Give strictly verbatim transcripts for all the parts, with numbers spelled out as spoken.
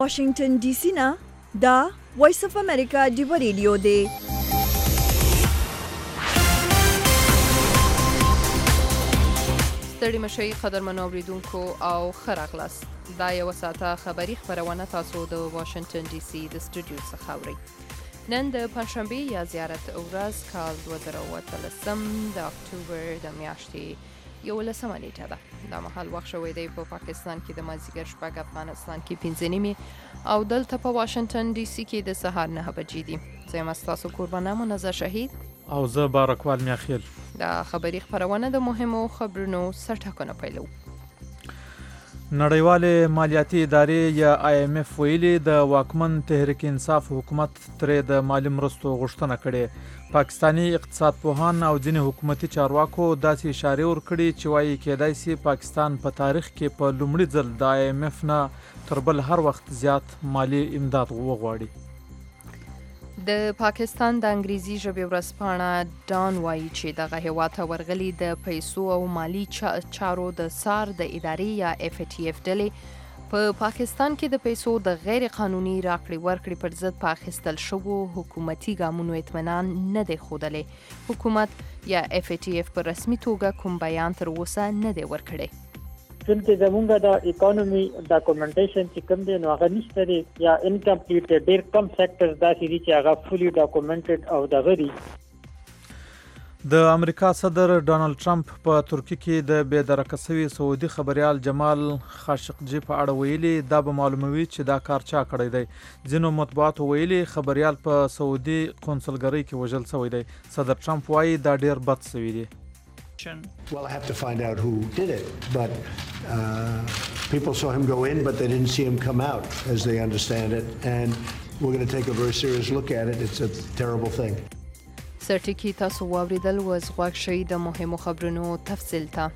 واشنگټن ډي سي نه دا وایس اف امریکا دیو ریډیو دی. ستړي مشئ قدرمنو اوریدونکو او ښه راغلاست. دا یوه ساعته خبري خپرونه تاسو د واشنګټن ډي سي د سټوډیو څخه اورئ. نن د پنجشنبې یا زیارت ورځ کال دوه زره اووه اتلسم د اکتوبر د میاشتې یولسمه نیټه ده. دا مهال وخت شوی دی په پاکستان کې د مازدیګر شپږ، افغانستان کې پنځه نیمې او دلته په واشنګټن ډي سي کې د سهار نهه بجې دي. زه یم ستاسو کوربانه منزه شهید او زه بارکوال میاخیل. دا خبري خپرونه د مهمو خبرونو سرټکونه پیلو. نړیوالې مالیاتي ادارې یا آی ایم اف ویلي د واکمن تحریک انصاف حکومت ترې د مالی مرستو غوښتنه کړې. پاکستانی اقتصاد پوهان او ځینې حکومتي چارواکو داسې اشارې ورکړي چې وایي کېدای شي پاکستان په تاریخ کې په لومړي ځل د آی ایم اف نه تر بل هر وخت زیات مالی امداد وغواړي. د پاکستان د انګریزي ژبې ورځپاڼه ډان وایي چې دغه هیواد ته ورغلي د پیسو او مالی چارو د سار د ادارې یا اف ای ټي اف ډلې په پاکستان کې د پیسو د غیر قانوني راکړې ورکړې پر ضد په اخیستل شوو حکومتي ګامونو اطمینان نه دی ښودلی. حکومت یا اف ای ټي اف په رسمي توګه کوم بیان تر اوسه نه دی ورکړی. چونکې زمونږ د اکانومي ډاکومنټیشن چې کوم دی نو هغه نشته دی یا انکمپلیټ ډېر کم سیکټرز داسې دي چې هغه فولي ډاکومنټډ او دغه دي. د امریکا صدر ډانلډ ټرمپ په ترکیه کې د بې درکه شوي سعودي خبریال جمال خاشقجي په اړه ویلي دا به معلوموي چې دا کار چا کړی دی. ځینو مطبوعاتو ویلي خبریال په سعودي قونسلګرۍ کې وژل شوی دی. صدر ټرمپ وایي دا ډیر بد شوی دی. Well, I have to find out who did it, but uh, people saw him go in, but they didn't see him come out, as they understand it, and we're going to take a very serious look at it. It's a terrible thing. سرټکی تاسو واوریدل وز غوږ شئ د مهمو خبرونو تفصیل ته.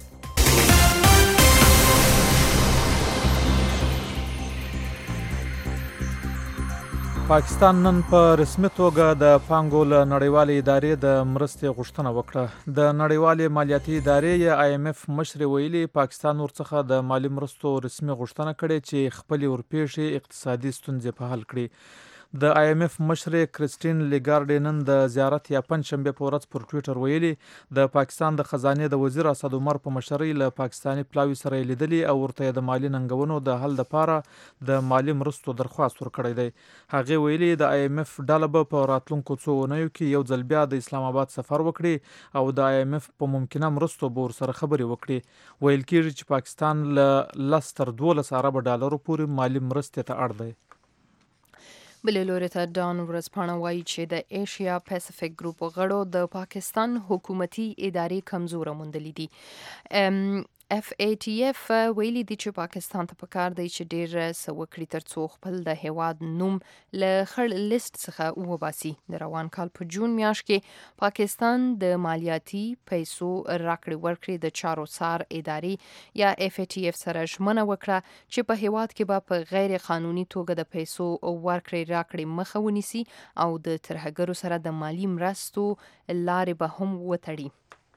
پاکستان نن په رسمي توګه د پانګو له نړیوالې ادارې د مرستې غوښتنه وکړه. د نړیوالې مالیاتي ادارې یا آی ایم اف مشر ویلي پاکستان ورڅخه د مالی مرستو رسمي غوښتنه کړې چې خپلې ورپېښې اقتصادي ستونزې په حل کړي. د آی ایم اف مشر کرسټین لیګارډ نن د زیارت یا پنجشنبې په ورځ پر ټویټر ویلي د پاکستان د خزانې د وزیر اسد عمر په مشرۍ له پاکستاني پلاوي سره لیدلي او ورته د مالی ننګونو د حل لپاره د مالی مرستو درخواست ورکړی دی. هغه ویلي د آی ایم اف ډله به په راتلونکو څو اونیو کې یو ځل بیا د اسلام آباد سفر وکړي او د آی ایم اف په ممکنه مرستو به ورسره خبرې وکړي. ویل کېږي چې پاکستان له لس تر دولس اربه ډالرو پورې مالی مرستې ته اړ دی. بلې لوري ته ډان ورځپاڼه وایي چې د ایشیا پیسفیک ګروپ غړو د پاکستان حکومتي ادارې کمزوره موندلې دي. اف ای ټي اف ویلي دي چې پاکستان ته پکار دی چې ډیر څه وکړي ترڅو خپل د هیواد نوم له خړ لیست څخه وباسي. د روان کال په جون میاشت کې پاکستان د مالیاتي پیسو راکړې ورکړې د چارو سار ادارې یا اف ای ټي اف سره ژمنه وکړه چې په هیواد کې به په غیر قانوني توګه د پیسو ورکړې راکړې مخه ونیسي او د ترهګرو سره د مالی مرستو لارې به هم وتړي.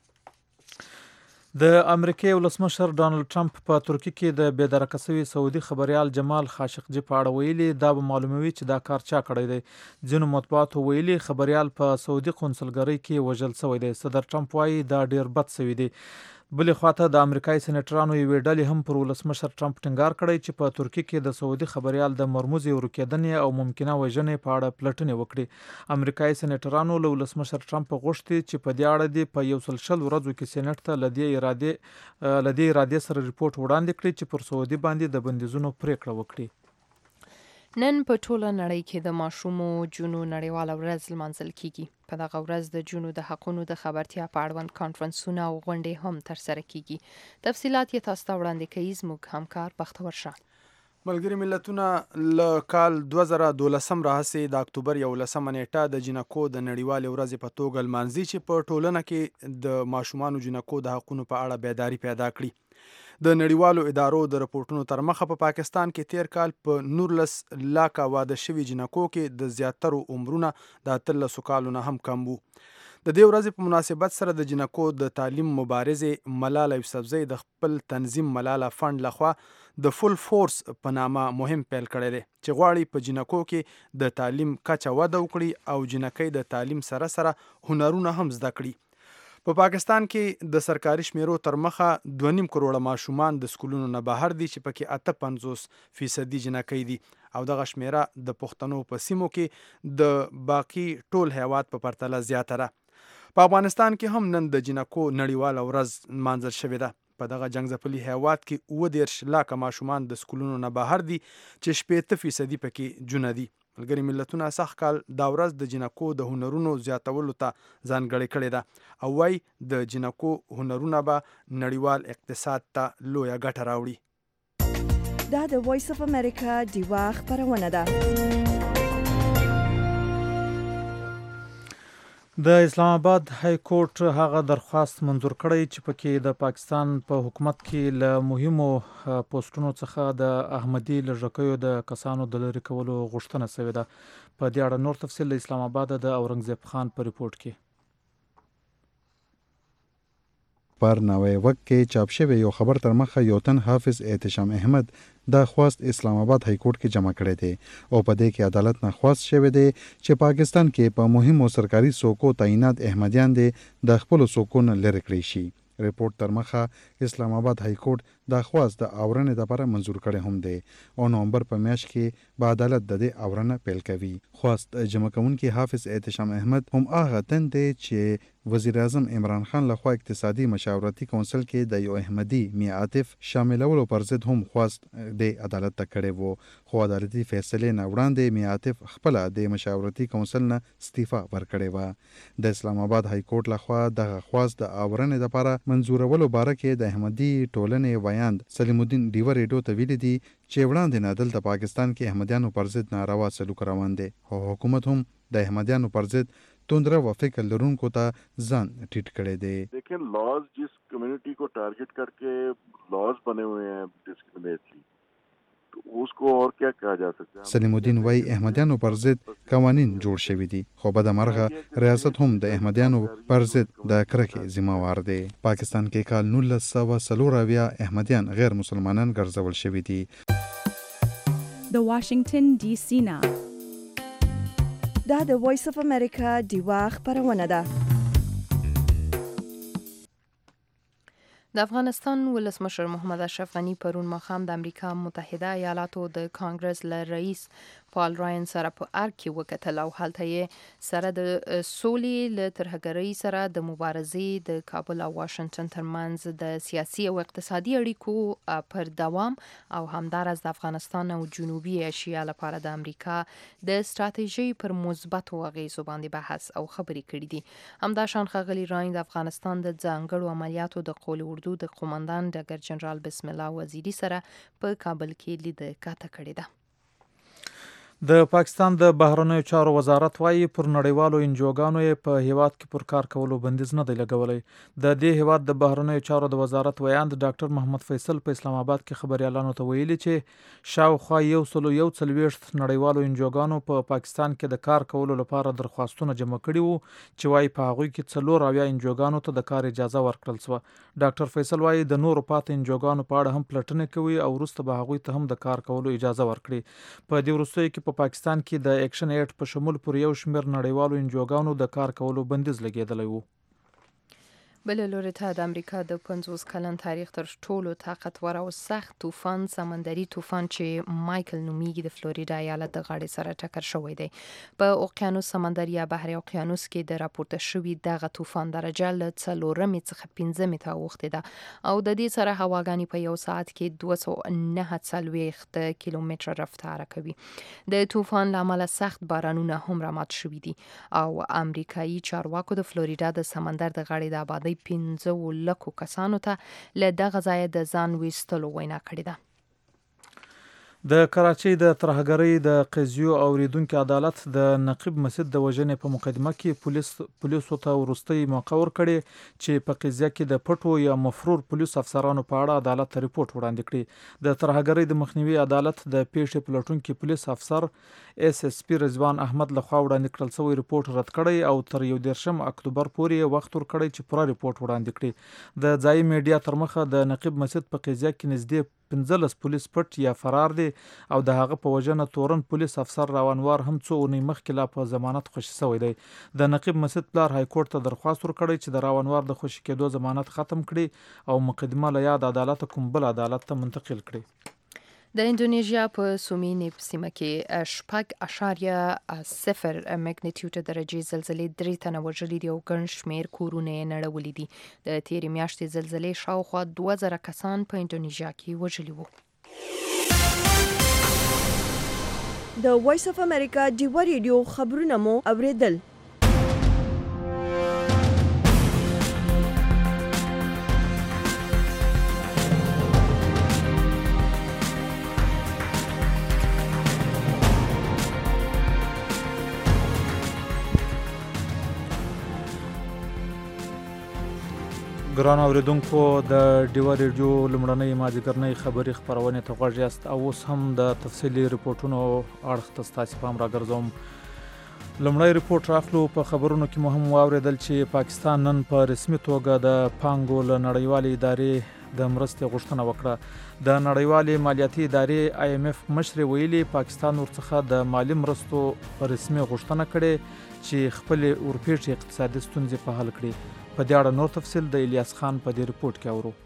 د امریکای ولسمشر ډانلډ ټرمپ په ترکیه کې د بې درکه شوي سعودي خبریال جمال خاشقجي په اړه ویلي دا به معلوموي چې دا کار چا کړی دی. ځینو مطبوعاتو ویلي خبریال په سعودي قونسلګرۍ کې وژل شوی دی. صدر ټرمپ وایي دا ډیر بد شوی دی. بلې خواته د امریکایي سېنیټرانو یوې ډلې هم پر ولسمشر ټرمپ ټینګار کړی چې په ترکیه کې د سعودي خبریال د مرموزې ورکېدنې او ممکنه وژنې په اړه پلټنې وکړي. امریکایي سېنیټرانو له ولسمشر ټرمپ غوښتي چې په دې اړه دې په یو سل شل ورځو کې سېنیټ ته له دې ارادې له دې ارادې سره ریپورټ وړاندې کړي چې پر سعودي باندې د بندیزونو پریکړه وکړي. نن په ټوله نړۍ کې د ماشومو جونو نړیواله ورځ لمانځل کیږي. په دغه ورځ د جونو د حقونو د خبرتیا په اړوند کانفرنسونه او غونډې هم ترسره کیږي. تفصیلات یې تاسو ته وړاندې کوي زموږ همکار بختور شاه. ملګري ملتونه له کال دوه زره دولسم راهیسې د اکتوبر یولسمه نیټه د جنکو د نړیوالې ورځې په توګه لمانځي چې په ټولنه کې د ماشومانو جنکو د حقونو په اړه بیداری پیدا کړي. د نړیوالو ادارو د رپورټونو تر مخه په پاکستان کې تیر کال په نورلس لاکه واده شوي جنکو کې د زیاترو عمرونه د اتلسو کالو نه هم کم وو. د دې ورځې په مناسبت سره د جنکو د تعلیم مبارزې ملاله یوسفزۍ د خپل تنظیم ملاله فند لخوا د فول فورس په نامه مهم پیل کړی دی چې غواړي په جنکو کې د تعلیم کچه وده وکړي او جنکۍ د تعلیم سره سره هنرونه هم زده کړي. په پاکستان کې د سرکاري شمیرو تر مخه دوه نیم کروړه ماشومان د سکولونو نه بهر دي چې پکې اته پنځوس فیصدي جنکۍ دي او دغه شمیره د پښتنو په سیمو کې د باقي ټول هیواد په پرتله زیاته ده. په افغانستان کې هم نن د جنکو نړیواله ورځ نمانځل شوې ده. په دغه جنګ ځپلي هیواد کې اووه دېرش لاکه ماشومان د سکولونو نه بهر دي چې شپېته فیصدي پکې جونه دي. ملګري ملتونه سږ کال دا ورځ د جنکو د هنرونو زیاتولو ته ځانګړې کړې ده او وایي د جنکو هنرونه به نړیوال اقتصاد ته لویه ګټه راوړي. دا د وایس اف امریکا ډیوا خپرونه ده. د اسلام آباد های کورټ هغه درخواست منظور کړی چې پکې د پاکستان په حکومت کې له مهمو پوسټونو څخه د احمدي لږکیو د کسانو د لرې کولو غوښتنه شوې ده. په دې اړه نور تفصیل د اسلام آباد د اورنګزیب خان په ریپورت کې. پر نوې وخت کې چاپ شوی یو خبر تر مخه یو تن حافظ احتشام احمد دا خواست اسلام آباد های کورټ کې جمع کړی دی او په دې کې عدالت نه خواست شوی دی چې پاکستان کې په مهمو سرکاري څوکو تعینات احمدیان دي د خپل څوکو نه لرې کړی شي. ریپورت تر مخه اسلام آباد های کورټ دا خواست د اورنې لپاره منظور کړی هم دی او نومبر په میاشت کې به عدالت د دې اورنه پیل کوي. خواست جمع کوونکی حافظ احتشام احمد هم هغه تن دی چې وزیر اعظم عمران خان لخوا اقتصادي مشاورتي کونسل کې د یو احمدي میا عاطف شاملولو پر ضد هم خواست د عدالت ته کړی وو خو عدالتي فیصلې نه وړاندې میا عاطف خپل د مشاورتي کونسل نه استعفا ورکړې و. د اسلام آباد های کورټ لخوا دغه خواست د اورنې لپاره منظورولو باره کې د احمدي ټولنې ویاند سلیم الدین ډیوه ریډیو ته ویلي دي چې وړاندې نه دلته پاکستان کې احمدیانو پر ضد ناروا سلوک روان دی او حکومت هم د احمدیانو پر ضد تندره و فکر لرونکو ته ځان ټیټ کړی دی. لیکن لاز جس کمیونٹی کو ٹارگٹ کر کے لاز بنے ہوئے ہیں ڈسکریمنیٹری تو اس کو اور کیا کہا جا سکتا ہے. سلیم الدین وای احمدیانو پر ضد قوانین جوړ شوي دي خو بد مرغه ریاست هم د احمدیانو پر ضد د کرکې ذمہوار دی. پاکستان کې کال نولس سوه څلور اویا احمدیان غیر مسلمانان ګرځول شوي دي. د واشنگټن ډي سي نه دا د وایس اف امریکا ډیوا خپرونه ده. د افغانستان ولسمشر محمد اشرف غني پرون ماښام د امریکا متحده ایالاتو د کانګرس له رئیس پال راین سره په ارګ کې وکتل او هلته یې سره د سولې له ترهګرۍ سره د مبارزې د کابل او واشنگټن ترمنځ د سیاسي او اقتصادي اړیکو پر دوام او همدارس د افغانستان او جنوبي ایشیا لپاره د امریکا د ستراتیژۍ پر مثبتو اغیزو باندې بحث او خبرې کړې دي. همداشان ښاغلي راین د افغانستان د ځانګړو عملیاتو د قول اردو د قومندان ډګر جنرال بسم الله وزیری سره په کابل کې لید کاته کړې ده. د پاکستان د بهرنیو چارو وزارت وايي پر نړیوالو انجوګانو یې په هیواد کې پر کار کولو بندیز نه دی لګولی. د دې هیواد د بهرنیو چارو د وزارت ویاند ډاکټر محمد فیصل په اسلام آباد کې خبریالانو ته ویلي چې شاوخوا یو سلو یو څلوېښت نړیوالو انجوګانو په پا پاکستان کې د کار کولو لپاره درخواستونه جمع کړي وو چې وايي په هغوی کې څلور اویا انجوګانو ته د کار اجازه ورکړل شوه. ډاکټر فیصل وايي د نورو پاتې انجوګانو په اړه هم پلټنې کوي او وروسته به هغوی ته هم د کار کولو اجازه ورکړي. په دې وروستیو کې په پا پاکستان کې د اکشن ایډ په شمول پر یو شمېر نړیوالو انجوګانو د کار کولو بندیز لګېدلی وو. بل لوري ته د امریکا د پنځوس کلن تاریخ تر ټولو طاقتور او سخت طوفان سمندري طوفان چې مایکل نومیږي د فلوریدا ایالت د غاړې سره ټکر شوی دی. په اوقیانوس سمندري یا بحر اوقیانوس کې د راپورته شوي دغه طوفان درجه له څلورمې څخه پنځمې ته اوښتې ده او د دې سره هواګانې په یو ساعت کې دوه سوه نهه څلوېښت کیلومتره رفتاره کوي. د طوفان له امله سخت بارانونه هم رامات شوي دي او امریکایي چارواکو د فلوریدا د سمندر د غاړې د آبادۍ پنځه لکو کسانو ته له دغه ځایه د ځان ویستلو وینا کړې ده. د کراچۍ د ترهګرۍ د قضیو اوریدونکو عدالت د نقیب مسعود د وژنې په مقدمه کې پولیس پولیسو ته وروستۍ موقع ورکړې چې په قضیه کې د پټو یا مفرور پولیس افسرانو په اړه عدالت ته ریپورت وړاندې کړي. د ترهګرۍ د مخنیوي عدالت د پیښې پلټونکي پولیس افسر اس اس پی رضوان احمد لخوا وړاندې کړل شوی ریپورت رد کړی او تر یو دیرشم اکتوبر پورې وخت ورکړی چې پوره ریپورت وړاندې کړي. د ځایي میډیا تر مخه د نقیب مسعود په قضیه کې نږدې پنځلس پولیس پټ یا فرار دي او د هغه په وجنه تورن پولیس افسر راونوار هم څو اونۍ مخکې لا په ضمانت خوشي شوی دی. د نقیب مسعود پلار های کورټ ته درخواست ورکړی چې د راونوار د خوشي کېدو ضمانت ختم کړي او مقدمه له یاد عدالت کوم بل عدالت ته منتقل کړي. د اندونیزیا په سومینې سیمه کې شپږ اشاریه صفر مګنیټیوډ درجې زلزلې درې تنه وژلي دي او ګڼ شمېر کورونه یې نړولي دي. د تېرې میاشتې زلزلې شاوخوا دوه زره کسان په اندونیزیا کې وژلي وو. د وایس اف امریکا ډیوه ریډیو خبرونه مو اوریدل. ګران اوریدونکو د ډیوه ریډیو لومړنۍ مازدیګرنۍ خبري خپرونې ته غوږ یاست او اوس هم د تفصیلي ریپورتونو اړخ ته ستاسو پام راګرځوم. لومړی ریپورت راخلو. په خبرونو کې مهم واوریدل چې پاکستان نن په رسمي توګه د پانګو له نړیوالې ادارې د مرستې غوښتنه وکړه. د نړیوالې مالیاتي ادارې آی ایم اف مشر ویلي پاکستان ورڅخه د مالی مرستو رسمي غوښتنه کړې چې خپل اورپیټ اقتصادي ستونزې په حل کړي. په دې اړه نور تفصیل د الیاس خان په دې ریپورت کې اورو.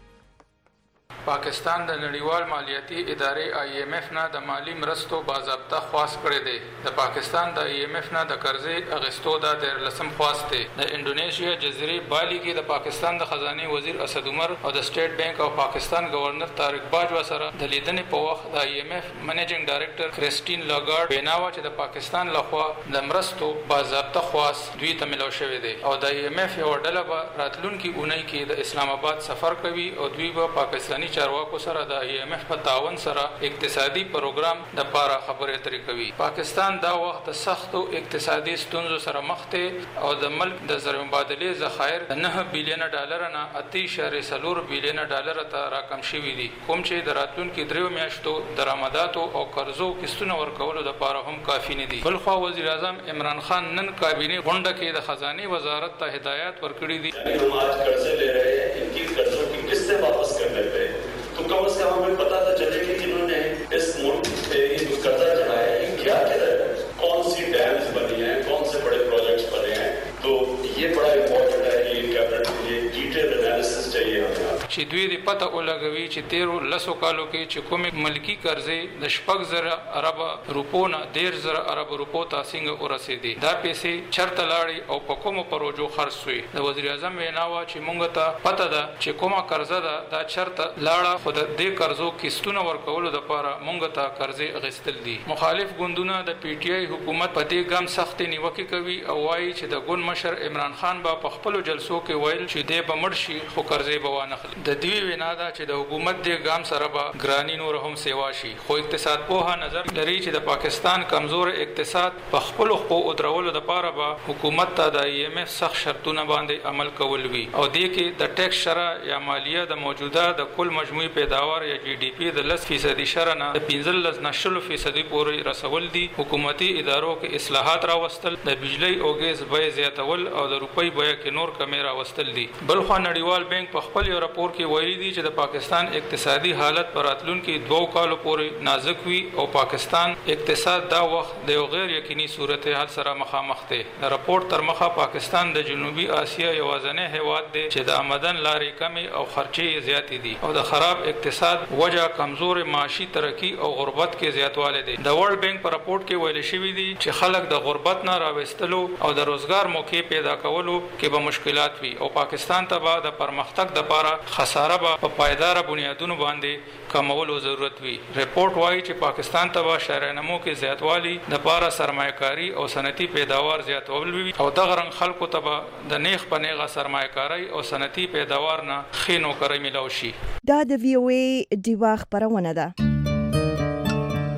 پاکستان د نړیوال مالیاتي ادارې آی ایم اف نه د مالی مرستو باضابطه خواست کړی دی. د پاکستان د آی ایم اف نه د قرضې اخیستو دا د لسم خواست دی. د انډونیشیا جزیرې بالی کې د پاکستان د خزانه وزیر اسد عمر او د سټیټ بانک او پاکستان گورنر طارق باجوا سره د لیدنې په وخت د آی ایم اف منیجینګ ډایریکټر کریسټین لاګارډ ویناوه چې د پاکستان لخوا د مرستو باضابطه خواست دوی ته ملو شوی دی او د آی ایم اف یو ډله به راتلونکي اونۍ کې د اسلام آباد سفر کوي او دوی به پاکستاني چارواکو سره د آی ایم اف په تعاون سره اقتصادي پروګرام د پاره خبرې اترې کوي. پاکستان دا وخت د سختو اقتصادي ستونزو سره مخ دی او د ملک د زر مبادلې ذخایر نه بلین ډالر نه اته اشاریه څلور بلین ډالر ته راکم شوي دي کوم چې د راتلونکي دریو میاشتو درآمداتو او قرضو قسطونه ورکولو لپاره هم کافي نه دي. بلخوا وزیر اعظم عمران خان نن کابینه غونډه کې د خزانه وزارت ته هدایت ورکړي دي. हम आज कर्जे ले रहे हैं, इनकी कर्जों की किस्तें वापस करने पे तो कम से कम हमें पता तो चले कि इन्होंने इस मुल्क पे जो कर्जा चढ़ाया है क्या क्या है, कौन सी डैम्स बनी हैं, कौन से बड़े प्रोजेक्ट्स बने हैं. तो ये बड़ा इम्पोर्टेंट है कि कैबिनेट के लिए डिटेल एनालिसिस चाहिए हमें چې دوی د پته ولګوي چې تیرو لسو کالو کې چې کومې ملکی قرضې د شپږ زره ارب روپو نه ډېر زره ارب روپو ته څنګه ورسېدي, دا پیسې چرته لاړې او په کومو پروژو خرڅ شوې. د وزیر اعظم وینا وه چې موږ ته پته ده چې کومه قرضه ده دا چرته لاړه, خو د دې قرضو قسطونه ورکولو دپاره موږ ته قرضې اخیستل دي. مخالف ګوندونه د پی ټی آی حکومت په دې ګام سختې نیوکې کوي او وایي چې د ګوند مشر عمران خان به په خپلو جلسو کې ویل چې دی به مړ شي خو قرضې به وانخلي. د دوی وینا ده چې د حکومت د ګام سره به ګرانی نور هم سیوا شي, خو اقتصاد پوها نظر لري چې د پاکستان کمزور اقتصاد په خپلو خپو ودرولو دپاره به حکومت ته د آی ایم اف سخت شرطونه باندې عمل کول وي او دې کې د ټیکس شرح یا مالیه د موجوده د کل مجموعي پیداوار یا جی ډي پي د لس فیصدي شرح نه د پنځلس نه شلو فیصدي پورې رسول دي. حکومتي ادارو کې اصلاحات راوستل, د بجلی او ګیس بیې زیاتول او د روپۍ بیه کې نور کمې راوستل دي. بلخوا نړیوال بانک په خپل یو راپور کې ویلي دي چې د پاکستان اقتصادي حالت پر راتلونکي دوو کالو پورې نازک وي او پاکستان اقتصاد دا وخت د یو غیر یقیني صورتحال سره مخامخ دی. د راپور تر مخه پاکستان د جنوبي اسیا یوازینی هیواد دی چې د آمدن لارې کمې او خرچې زیاتې دي او د خراب اقتصاد وجه کمزور معاشي ترقی او غربت کې زیاتوالی دی. د ورلد بانک په راپور کې ویل شوي دي چې خلک د غربت نه راوستلو او د روزګار موقع پیدا کولو کې به مشکلات وي او پاکستان ته به د پرمختګ دپاره خساره به په پایداره بنیادونو باندې کمولو ضرورت وي. ریپورت وایي چې پاکستان ته به شرح نمو کې زیاتوالی دپاره سرمایه‌کاري او صنعتي پیداوار زیاتول وي او دغه رنګ خلکو ته به د نیغ په نیغه سرمایه‌کاري او صنعتي پیداوار نه ښې نوکرۍ میلاو شي. دا د وی او ای ډیوا خبرونه ده.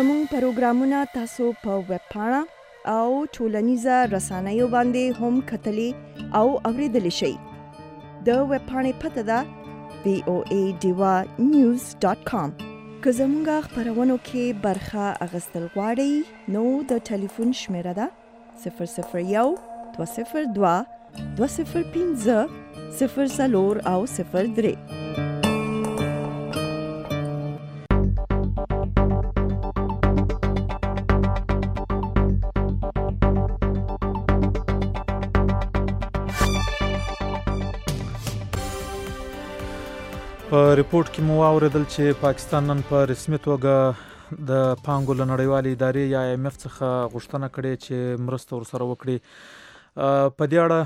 زموږ پروګرامونه تاسو په ویب پاڼه او ټولنیزه رسنیو باندې هم کتلی او اوریدلی شئ. د ویب پاڼې پته ده وی او ای ډیوا نیوز ډاټ کام. که زموږ خپرونو کې برخه اخیستل غواړئ نو د ټلیفون شمیره ده صفر صفر یو دوه صفر دوه دوه صفر پنځه صفر څلور او صفر درې. په ریپورت کې مو واوریدل چې پاکستان نن په رسمي توګه د پانګو له نړیوالې ادارې یا آی ایم اف څخه غوښتنه کړې چې مرسته ورسره وکړي. په دې اړه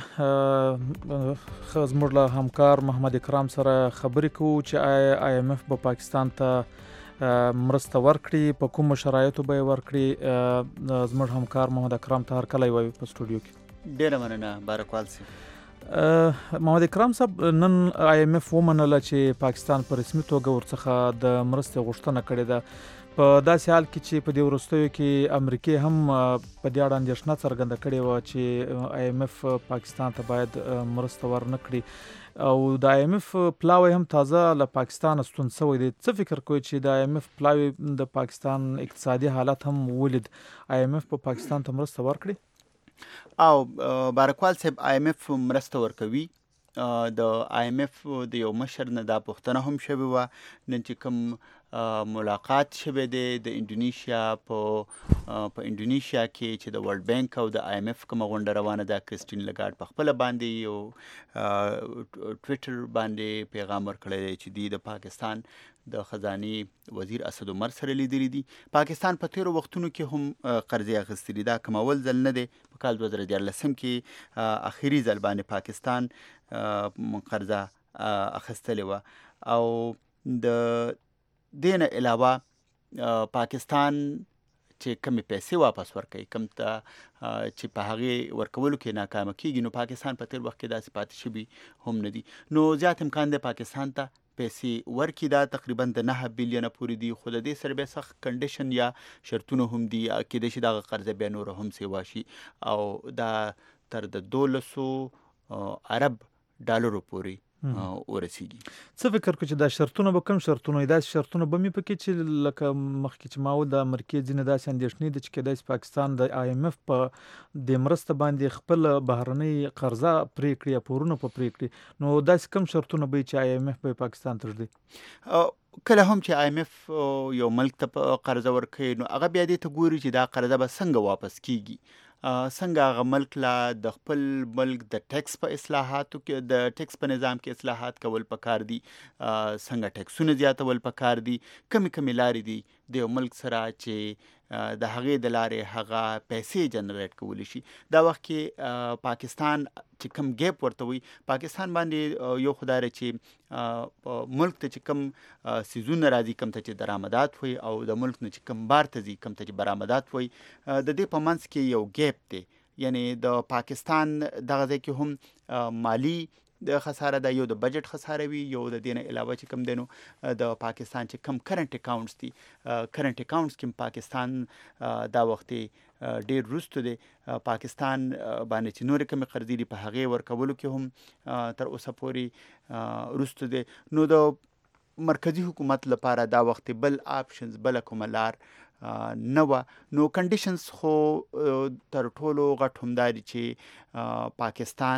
زموږ له همکار محمد اکرام سره خبرې کوو چې آی ایم اف به پاکستان ته مرسته ورکړي، په کومو شرایطو به یې ورکړي. زموږ همکار محمد اکرام ته هرکلی وایو په سټوډیو کې. ډېره مننه بارکوال صاحب. محمد اکرام صاحب، نن آی ایم اف ومنله چې پاکستان په رسمي توګه ورڅخه د مرستې غوښتنه کړې ده، په داسې حال کې چې په دې وروستیو کې امریکې هم په دې اړه اندېښنه څرګنده کړې وه چې آی ایم اف پاکستان ته باید مرسته ورنه کړي، او د آی ایم اف پلاوی هم تازه له پاکستان ستون شوی دی. څه فکر کوئ چې د آی ایم اف پلاوی د پاکستان اقتصادي حالت هم ولید، آی ایم اف په پاکستان ته مرسته ورکړي؟ او بارکوال صاحب، آی ایم اف مرسته ورکوي. د آی ایم اف د یو مشر نه دا پوښتنه هم شوې وه نن چې کوم ملاقات شوی دی د انډونیشیا په په انډونیشیا کې چې د ورلډ بانک او د آی ایم اف کومه غونډه روانه ده. کرسټین لګارډ په خپله باندې یو ټویټر باندې پیغام ورکړی دی چې دوی د پاکستان د خزانې وزیر اسد عمر سره لیدلي دي. پاکستان په تیرو وختونو کې هم قرضې اخیستلي، دا کوم اول ځل نه دی. په کال دوه زره دیارلسم کې اخري ځل باندې پاکستان قرضه اخیستلې وه، او د دې نه علاوه پاکستان چې کمې پیسې واپس ورکوي، کم ته چې په هغې ورکولو کې ناکامه کېږي، نو پاکستان په تېر وخت کې داسې پاتې شوي هم نه دي. نو زیات امکان دی پاکستان ته پیسې ورکړي، دا تقریبا د نهه بیلیونه پورې دي، خو د دې سره بیا سخت کنډیشن یا شرطونه هم دي، کېدای شي دغه قرضه بیا نوره هم سیوا شي، او دا تر د دولسو ارب ډالرو پورې ورسیږي. څه فکر کوئ چې دا شرطونه به کوم شرطونه وي؟ داسې شرطونه به مې پکې چې لکه مخکې چې ما و د امریکې ځینې داسې اندېښنې دي چې کېدای شي پاکستان د آی ایم اف په دې مرسته باندې خپل بهرنۍ قرضه پرې کړي یا پورونه په پرې کړي، نو داسې کوم شرطونه به وي چې آی ایم اف به پاکستان ته ږدي؟ کله هم چې آی ایم اف یو ملک ته قرضه ورکوي، نو هغه بیا دې ته ګوري چې دا قرضه به څنګه واپس کیږي، څنګه هغه ملک لا د خپل ملک د ټیکس په اصلاحاتو کې د ټیکس په نظام کې اصلاحات کول پکار دي، څنګه ټیکسونه زیاتول پکار دي، کمی کمی لارې دي د یو ملک سره چې د هغې د لارې هغه پیسې جنریټ کولی شي. دا وخت کې پاکستان چې کم ګیپ ورته وي، پاکستان باندې یو خدای دی چې ملک ته چې کم سیزونه راځي، کم ته چې درآمدات وي، او د ملک نه چې کم بار ته ځي، کم ته چې برآمدات وي، د دې په منځ کې یو ګیپ دی. یعنی د پاکستان دغه ځای کې هم مالی د خساره ده، یو د بجټ خساره وي، یو د دې نه علاوه چې کم دی نو د پاکستان چې کم کرنٹ اکاؤنټس دي، کرنٹ اکاؤنټس کې پاکستان دا وخت ډېر وروسته دی. پاکستان باندې چې نورې کومې قرضې دي په هغې ورکولو کې هم تر اوسه پورې وروسته دی. نو د مرکزي حکومت لپاره دا وخت بل آپشنز، بله کومه لار نه وه. نو کنډیشنز خو تر ټولو غټ همدا دي چې پاکستان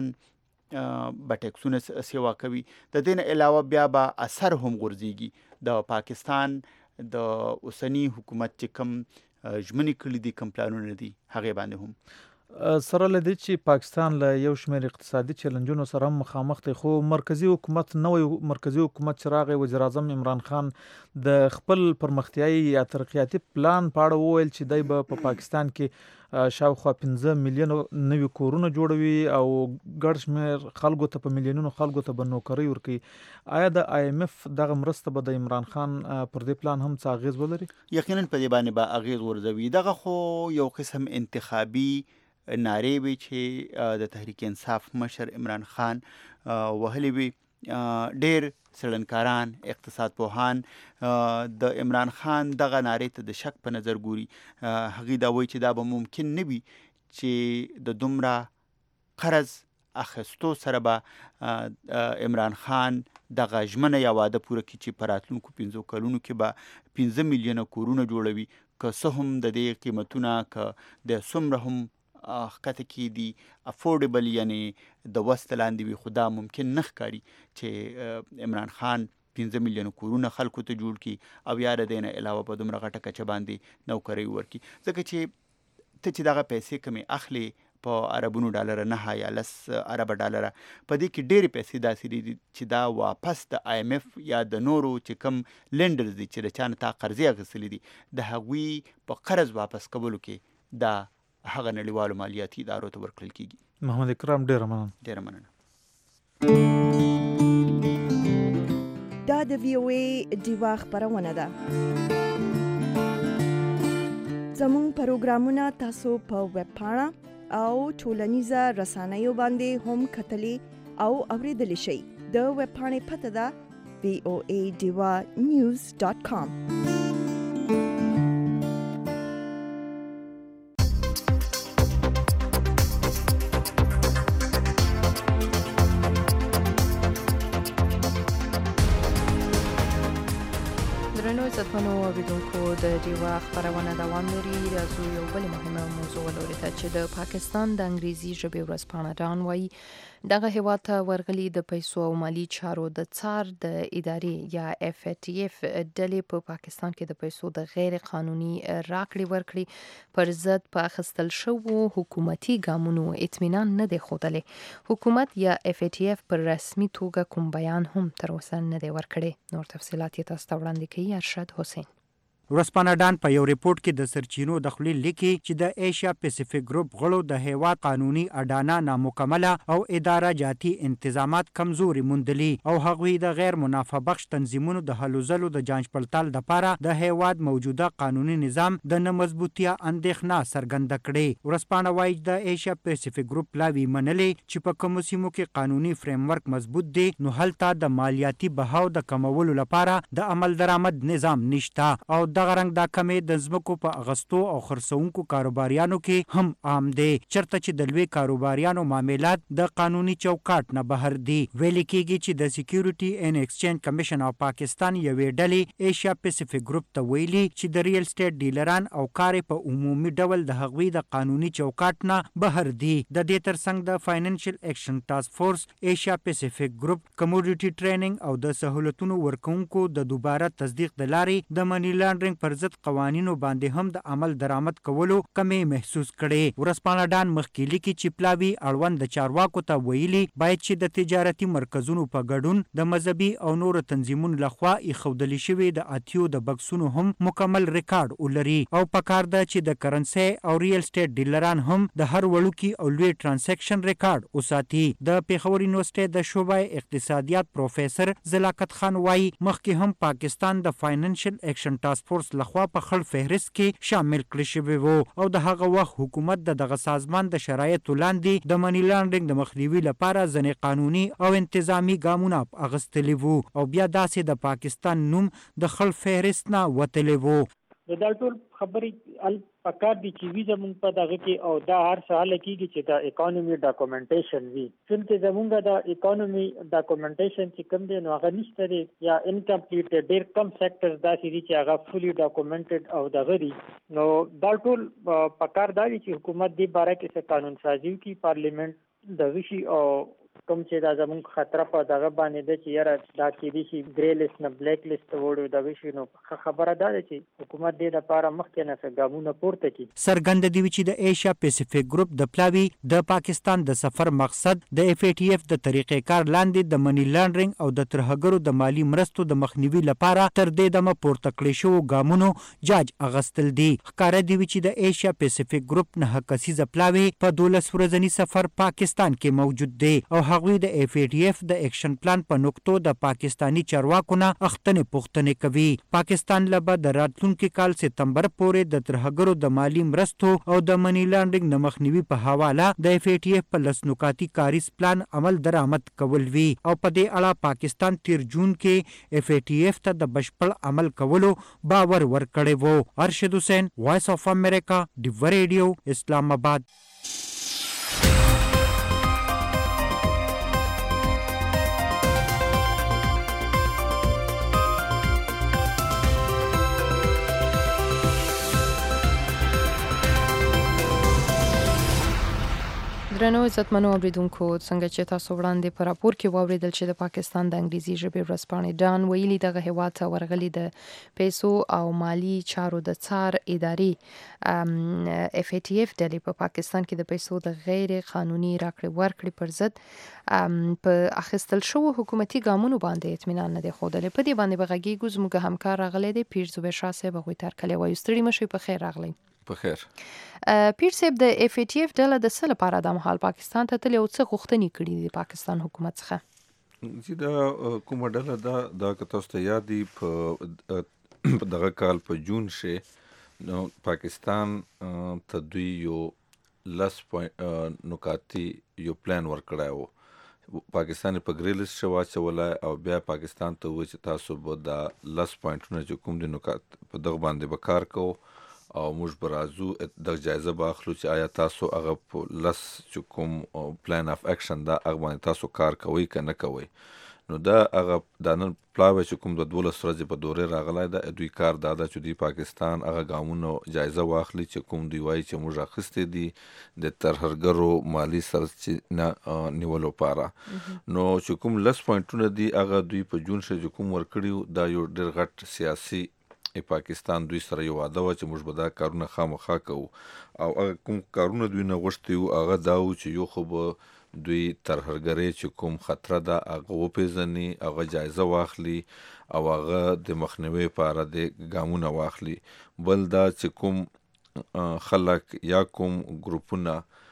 به ټیکسونه سیوا کوي، د دې نه علاوه بیا به اثر هم غورځېږي د پاکستان د اوسني حکومت چې کوم ژمنې کړي دي، کوم پلانونه دي، هغې باندې هم سره له دې چې پاکستان له یو شمېر اقتصادي چیلنجونو سره هم مخامخ دی، خو مرکزي حکومت نوی مرکزي حکومت چې راغی، وزیر اعظم عمران خان د خپل پرمختیایي یا ترقیاتي پلان په اړه وویل چې دی به په پاکستان کې شاوخوا پنځه میلیونه نوي کورونه جوړوي او ګڼ شمېر خلکو ته په میلیونونو خلکو ته به نوکرۍ ورکوي. آیا د آی ایم اف دغه مرسته به د عمران خان پر دې پلان هم څه اغېز ولري؟ یقینا په دې باندې به اغېز غورځوي. دغه خو یو قسم انتخابي نارې وي چې د تحریک انصاف مشر عمران خان وهلې وي ډېر څېړنکاران اقتصاد پوهان د عمران خان دغه نارې ته د شک په نظر ګوري. هغوی دا وایي چې دا به ممکن نه وي چې د دومره قرض اخیستو سره به عمران خان دغه ژمنه یا واده پوره کړي چې په راتلونکو پنځو کلونو کې به پنځه میلیونه کورونه جوړوي. که څه هم د دې قیمتونه که د څومره هم ښکته کېدي افورډیبل یعنې د وس لاندې وي، خو دا ممکن نه ښکاري چې عمران خان پنځه میلیونه کورونه خلکو ته جوړ کړي او یا د دې نه علاوه په دومره غټه کچه باندې نوکرۍ ورکړي. ځکه چې ته چې دغه پیسې کمې اخلي په عربونو ډالره نه یا لس عربه ډالره، په دې کې ډېرې پیسې داسې دي چې دا واپس د آی ایم ایف یا د نورو چې کم لینډرز دي چې د چا نه تا قرضې اخیستلي دي د هغوی په قرض واپس کولو کې دا هغه نړیوالو مالیاتي ادارو ته ورکړل کېږي. محمد اکرام ډېره مننه. ډېره مننه. دا د وی او ای ډیوا خپرونه ده. زموږ پروګرامونه تاسو په ویب پاڼه او ټولنیزه رسنیو باندې هم کتلی او اوریدلی شئ. د ویب پاڼې پته ده وی او ای ډیوا نیوز ډاټ کام. ستمنو اوریدونکو د ډیوا خپرونه دوام لري. راځو یو بل مهمه موضوع ولوري ته چې د پاکستان د انګریزي ژبې ورځپاڼه ډان وایي دغه هیواد ته ورغلي د پیسو او مالی چارو د څار د ادارې یا اف ای ټي اف ډلې په پاکستان کې د پیسو د غیر قانوني راکړې ورکړې پر ضد په اخیستل شوو حکومتي ګامونو اطمینان نه دی ښودلی. حکومت یا اف ای ټي اف پر رسمي توګه کوم بیان هم تر اوسه نه دی ورکړی. نور تفصیلات یې تاسو ته وړاندې کوي ارشد حسین. ورځپاڼه ډان په یو ریپورت کې د سرچینو د خولې لیکي چې د ایشیا پیسفیک ګروپ غړو د هیواد قانوني اډانه نامکمله او اداره جاتی انتظامات کمزوري موندلي او هغوی د غیر منافع بخش تنظیمونو د هلو ځلو د جانچ پړتال لپاره د هیواد موجوده قانوني نظام د نه مضبوطیا اندېښنه څرګنده کړې. ورځپاڼه وایي د ایشیا پیسفیک ګروپ پلاوي منلې چې په کومو سیمو کې قانوني فریم ورک مضبوط دی نو هلته د مالیاتي بهاو د کمولو لپاره د عمل درآمد نظام نشته او دغه رنګ دا کمې د ځمکو په اغستو او خرڅونکو کاروباریانو کې هم عام دی چرته چې د لوی کاروباریانو معاملات د قانوني چوکاټ نه بهر دي. ویل کېږي چې د سکیورټي اینڈ ایکسچینج کمیشن آف پاکستان یوې ډلې ایشیا پیسفیک ګروپ ته ویلي چې د ریل اسټیټ ډیلران او کارې په عمومي ډول د هغوی د قانوني چوکاټ نه بهر دي. د دې ترڅنګ د فاینانشل ایکشن ټاسک فورس ایشیا پیسفیک ګروپ کموډیټي ټریننګ او د سہولتونو ورکوونکو د دوباره تصدیق د لارې د منی لانډرینګ پر ضد قوانینو باندې هم د عمل درآمد کولو کمې محسوس کړي. ورځپاڼه ډان مخکې لیکي چې پلاوي اړوند د چارواکو ته ویلي باید چې د تجارتي مرکزونو په ګډون د مذهبي او نورو تنظیمونو لخوا ایښودل شوي د اتیو د بکسونو هم مکمل ریکارډ ولري او پکار ده چې د کرنسي او ریل اسټیټ ډیلران هم د هر وړوکي او لوی ترانزیکشن ریکارډ وساتي. د پیښور یونیورسيټي د شعبې اقتصادیات پروفیسور زلاقت خان وایي مخکې هم پاکستان د فاینانشل ایکشن ټاسک فورس لخوا په خړ فهرست کې شامل کړی شوی وو او د هغه وخت حکومت د دغه سازمان د شرایطو لاندې د منی لانډرینګ د مخنیوي لپاره ځینې قانوني او انتظامی ګامونه اخیستلي وو او بیا داسې د پاکستان نوم د خړ فهرست نه وتلی وو. د دا ټول خبرې ال پکار دي چې وی زمونږ په دغه کې او دا هر څه حل کېږي چې دا اکانومي ډاکومنټیشن وي. څنګه زمونږ دا اکانومي ډاکومنټیشن چې کوم دی نو هغه نشته دی یا انکمپلیټ ډېر کم سیکټرز داسې دي چې هغه فولي ډاکومنټډ او دغه دي. نو دا ټول پکار دی چې حکومت دې باره کې څه قانون سازي وکړي، پارلیمنت دغه شي او کوم چې دا زمونږ خطر په دغه باندې ده چې یاره دا کېدای شي ګرې لیست نه بلیک لیست ته وړو دغه شي نو خبره دا ده چې حکومت دې لپاره مخکې نه څه ګامونه پورته کړي. څرګنده دي چې د ایشیا پیسفیک ګروپ د پلاوي د پاکستان د سفر مقصد د اف ای ټي اف د طریقې کار لاندې د منی لانډرینګ او د ترهګرو د مالی مرستو د مخنیوي لپاره تر دې دمه پورته کړی شوو ګامونو جاج اغستل دي. ښکاره دي چې د ایشیا پیسفیک ګروپ نه کسیزه پلاوي په دولس ورځني سفر پاکستان کې موجود دی او هغوی د اف ای ټي اف د اکشن پلان په نقطو د پاکستانی چارواکو نه اختنې پوښتنې کوي. پاکستان له به د راتلونکي کال سپتمبر پورې د ترهګرو د مالی مرستو او د منی لانډرینګ نه مخنیوي په حواله د اف ای ټي اف په لس نکاتي کاریز پلان عمل درآمد کول وي او په دې اړه پاکستان تیر جون کې اف ای ټي اف ته د بشپړ عمل کولو باور ورکړی وو. ارشد حسین، وایس اف امریکا، ډیو ریډیو، اسلام آباد. درنو عزتمنو اوریدونکو، څنګه چې تاسو وړاندې په راپور کې واوریدل چې د پاکستان د انګریزي ژبې ورځپاڼې ډان ویلي دغه هیواد ته ورغلي د پیسو او مالی چارو د څار ادارې اف ای ټي اف ډلې په پاکستان کې د پیسو د غیر قانوني راکړې ورکړې پر ضد په اخیستل شوو حکومتي ګامونو باندې اطمینان نه دی ښودلی. په دې باندې به غږیږو. زموږ همکار راغلی دی پیر زبیر شاه صاحب، هغوی ته هرکلی وایو. ستړي مه شئ، په خیر راغلی. په خیر. پیر صاحب، د اف ای ټي اف ډله د څه لپاره د مهال پاکستان ته تللی او څه غوښتنې کړي دي پاکستان حکومت څخه؟ چې دا کومه ډله ده دا که تاسو ته یاد وي په دغه کال په جون کې نو پاکستان ته دوی یو لس نکاتي یو پلان ورکړی و. پاکستان په ګری لیست کې واچولی او بیا پاکستان ته وویل چې تاسو به دا لس پوینټونه چې کوم دي نکات په دغه باندې به کار کوو او موږ به راځو د جایزه به اخلو چې آیا تاسو هغه په لس چې کوم پلان اف اکشن دا هغه باندې تاسو کار کوئ که نه کوئ. نو دا هغه دا نن پلاوی چې کوم د دولس ورځې په دورې راغلی ده، دوی کار دا ده چې دوی پاکستان هغه ګامونو جایزه واخلي چې کوم دوی وایي چې موږ اخیستې دي د ترهګرو مالي سرچینه نیولو لپاره. نو چې کوم لس پوینټونه دي هغه دوی په جون کې کوم ورکړي، دا یو ډېر غټ سیاسي پاکستان دوی سره یو وعده وه چې موږ به دا کارونه خامخا کوو او هغه کوم کارونه دوی نه غوښتي وو هغه دا و چې یو خو به دوی ترهګرۍ چې کوم خطره ده هغه وپېژني، هغه جایزه واخلي او هغه د مخنیوي لپاره د ګامونه واخلي. بل دا چې کوم خلک یا کوم ګروپونه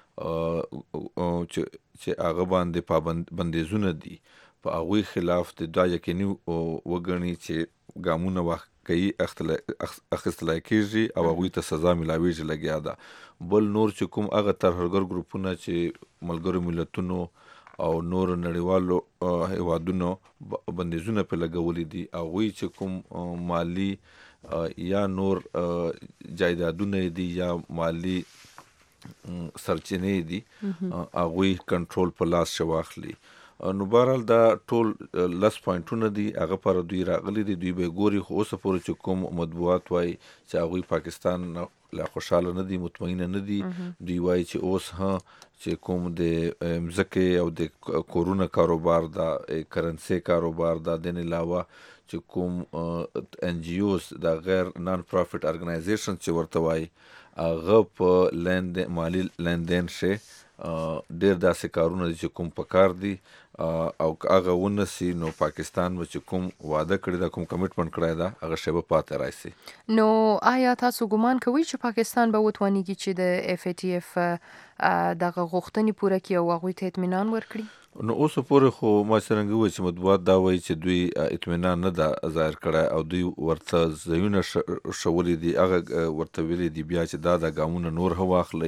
چې هغه باندې پابند بندیزونه دي په هغوی خلاف د دا یقیني وګڼي چې ګامونه واخلي کوي اخیستلی کېږي او هغوی ته سزا میلاویږي لګیا ده. بل نور چې کوم هغه ترهګر ګروپونه چې ملګرو ملتونو او نور نړیوالو هیوادونو بندیزونه پرې لګولي دي، هغوی چې کوم مالی یا نور جایدادونه دي یا مالی سرچینې دي هغوی کنټرول په لاس کې واخلي. نو بهرحال دا ټول لس پوینټونه دي هغه پر دوی راغلي دي. دوی به ګوري خو اوسه پورې چې کوم مطبوعات وایي چې هغوی پاکستان لا خوشحاله نه دي، مطمئنه نه دي. دوی وایي چې اوس ها چې کوم د مځکې او د کورونه کاروبار دا کرنسي کاروبار دا د نه علاوه چې کوم ان جی اوز دا غیر نان پروفیټ ارګنایزیشن چې ورته وایي هغه په لین مالی لیندین شي ډېر داسې کارونه دي چې کوم په کار دي او که هغه ونسي نو پاکستان به چې کوم وعده کړی ده، کوم کمیټمنټ کړی ده، هغه شی به پاتې راشي. نو آیا تاسو ګمان کوئ چې پاکستان به وتوانیږي چې د اف ای ټي اف دغه غوښتنې پوره کړي او هغوی ته اطمینان ورکړي؟ نو اوسه پورې خو ما څرنګه وویل چې مطبوعات دا وایي چې دوی اطمینان نه ده ظاهر کړی او دوی ورته ځایونه ښولي دي، هغه ورته ویلي دي بیا چې دا د ګامونه نور هم واخلئ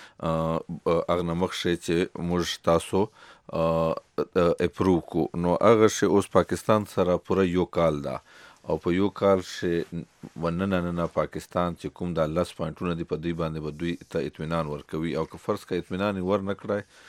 هغه نه مخکې چې موږ تاسو اپروو کړو. نو هغه شی اوس پاکستان سره پوره یو کال ده او په یو کال کې وننه نه پاکستان چې کوم دا لس پوینټونه دي په دوی باندې به دوی ته اطمینان ورکوي او که فرض که اطمینان یې ور نه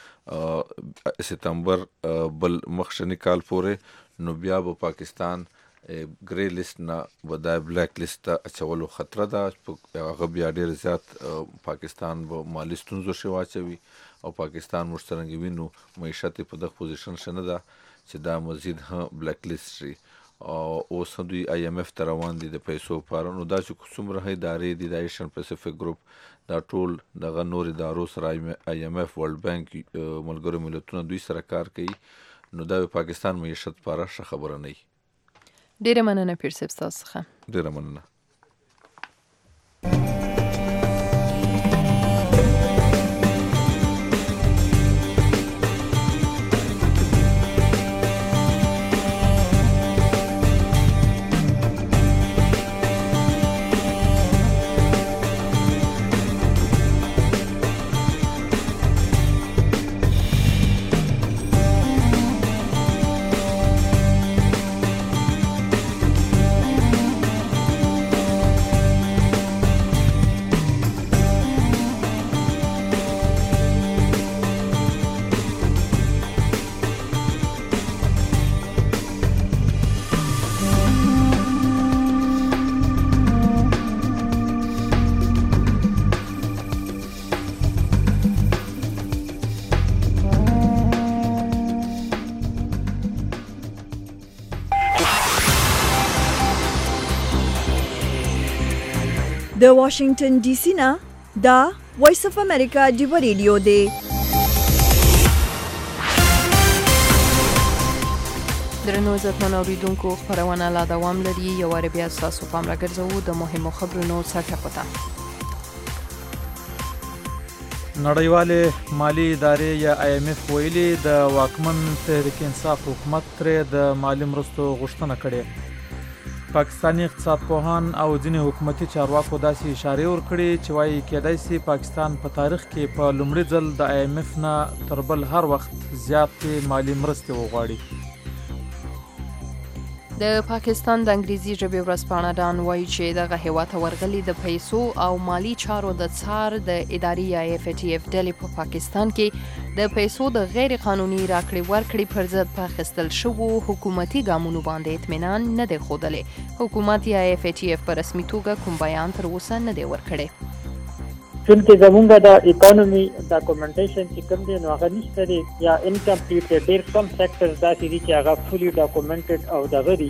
کړی ستمبر بل مخشنی کال پورې نو بیا به پاکستان ګری لیست نه به دا بلیک لیست ته اچولو خطره ده. هغه بیا ډېر زیات پاکستان به مالي ستونزو شي واچوي او پاکستان موږ څرنګه وینو معیشت په دغه پوزیشن ښه نه ده چې دا مزید هم بلیک لیست شي. اوس هم دوی آی ایم ایف ته روان دي د پیسو لپاره. نو دا چې څومره ادارې دي د ایشین پیسفیک ګروپ دا ټول دغه نور ادارو سره آی ایم ایف، ورلډ بانک، ملګرو ملتونه دوی سره کار کوي. نو دا پاکستان معیشت لپاره ښه خبره نه وي. ډیره مننه پیر صاحب ستاسو څخه. ډیره مننه. د واشنگټن ډي سي نه دا وایس اف امریکا دی ریډیو دی. درنو عزتمن اوریدونکو خبرونه لا دوام لري. یو وار بیا تاسو پام راګرځوو د مهمو خبرونو څخه پته. نړیوالې مالی ادارې یا آی ایم ایف ویلي د واکمن تحریک انصاف حکومت ترې د مالی مرستو غوښتنه کړې. پاکستانی اقتصاد پوهان او ځینې حکومتي چارواکو داسې اشارې ورکړي چې وایي کېدای شي پاکستان په تاریخ کې په لومړي ځل د آی ایم ایف نه تر بل هر وخت زیاتې مالی مرستې وغواړي. د پاکستان د انګریزي ژبې ورځپاڼه ډان وایي چې دغه هیواد ته ورغلي د پیسو او مالی چارو د څار د ادارې یا اف ای ټي اف ډلې په پاکستان کې د پیسو د غیر قانوني راکړې ورکړې پر ضد په اخیستل شوو حکومتي ګامونو باندې اطمینان نه دی ښودلی. حکومت یا اف ای ټي اف په رسمي توګه کوم بیان تر اوسه نه دی ورکړی. چونکې زمونږ د اکانومي ډاکومنټیشن چې کوم دی نو هغه نشته دی یا انکمپلیټ دی. ډېر کم سیکټرز داسې دي چې هغه فولي ډاکومنټډ او دغه دي.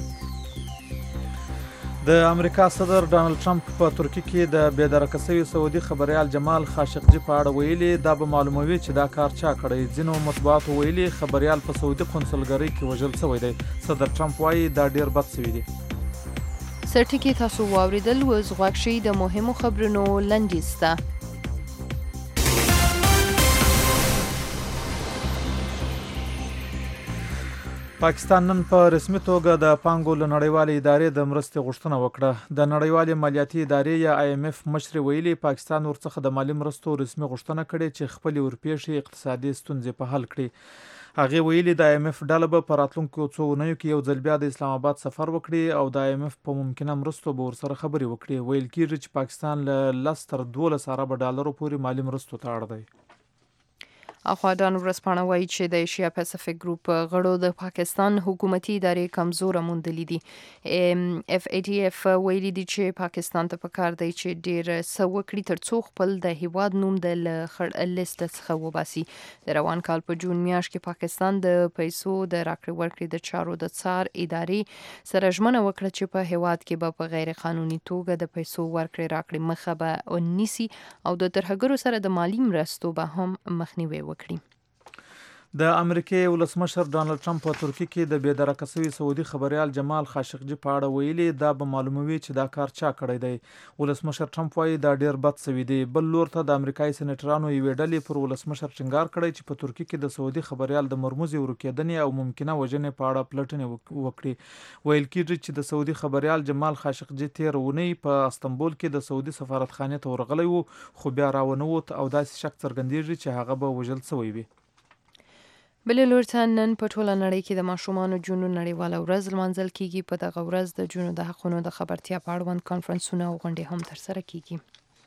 د امریکا صدر ډانلډ ټرمپ په ترکیه کې د بېدرکه شوي سعودي خبریال جمال خاشقجي په اړه ویلي دا به معلوموي چې دا کار چا کړی. ځینو مطبوعاتو ویلي خبریال په سعودي قونسلګرۍ کې وژل شوی دی. صدر ټرمپ وایي دا ډېر بد شوي دي. سرټکی تاسو واوریدل وز غوښ شي د مهمو خبرونو لنډیز ته. پاکستان نن په رسمي توګه د پانګو له نړیوالې ادارې د مرستې غوښتنه وکړه. د نړیوالې مالیاتي ادارې یا آی ایم ایف مشر ویلي پاکستان ورڅخه د مالی مرستو رسمي غوښتنه کړې چې خپلې ورپېښې اقتصادي ستونزې په حل کړي. هغه ویلي د آی ایم ایف ډله به په راتلونکو څو اونیو کې یو ځل بیا د اسلام آباد سفر وکړي او د آی ایم ایف په ممکنه مرستو به ورسره خبرې وکړي. ویل کېږي چې پاکستان له لس تر دولس اربه ډالرو پورې مالی مرستو ته اړ دی. اخوا ډان ورځپاڼه وایي چې د ایشیا پیسفیک ګروپ غړو د پاکستان حکومتي ادارې کمزوره موندلې دي. اف ای ټي اف ویلي دي چې پاکستان ته پکار دی چې ډیر څه وکړي ترڅو خپل د هیواد نوم د خړ لیست څخه وباسي. د روان کال په جون میاشت کې پاکستان د پیسو د راکړې ورکړې د چارو د څار ادارې سره ژمنه وکړه چې په هیواد کې به په غیر قانوني توګه د پیسو ورکړې راکړې مخه به ونیسي او د ترهګرو سره د مالی مرستو به هم مخنیوي وکړي. د امریکای ولسمشر ډانلډ ټرمپ په ترکیه کې د بېدرکه شوي سعودي خبریال جمال خاشقجي په اړه ویلي دا به معلوموي چې دا کار چا کړی دی. ولسمشر ټرمپ وایي دا ډیر بد شوي دی. بل لور ته د امریکایي سېنیټرانو یوې ډلې پر ولسمشر ټینګار کړی چې په ترکیه کې د سعودي خبریال د مرموزې ورکېدنې او ممکنه وژنې په اړه پلټنې وکړي. ویل کېږي چې د سعودي خبریال جمال خاشقجي تېره اونۍ په استنبول کې د سعودي سفارتخانې ته ورغلی و خو بیا راونه ووت او داسې شک څرګندېږي چې هغه به وژل شوی وي. بل لور ته نن په ټوله نړۍ کې د ماشومانو جنونو نړیواله ورځ لمانځل کیږي. په دغه ورځ د جنونو د حقونو د خبرتیا په اړوند کانفرنسونه او غونډې هم ترسره کیږي.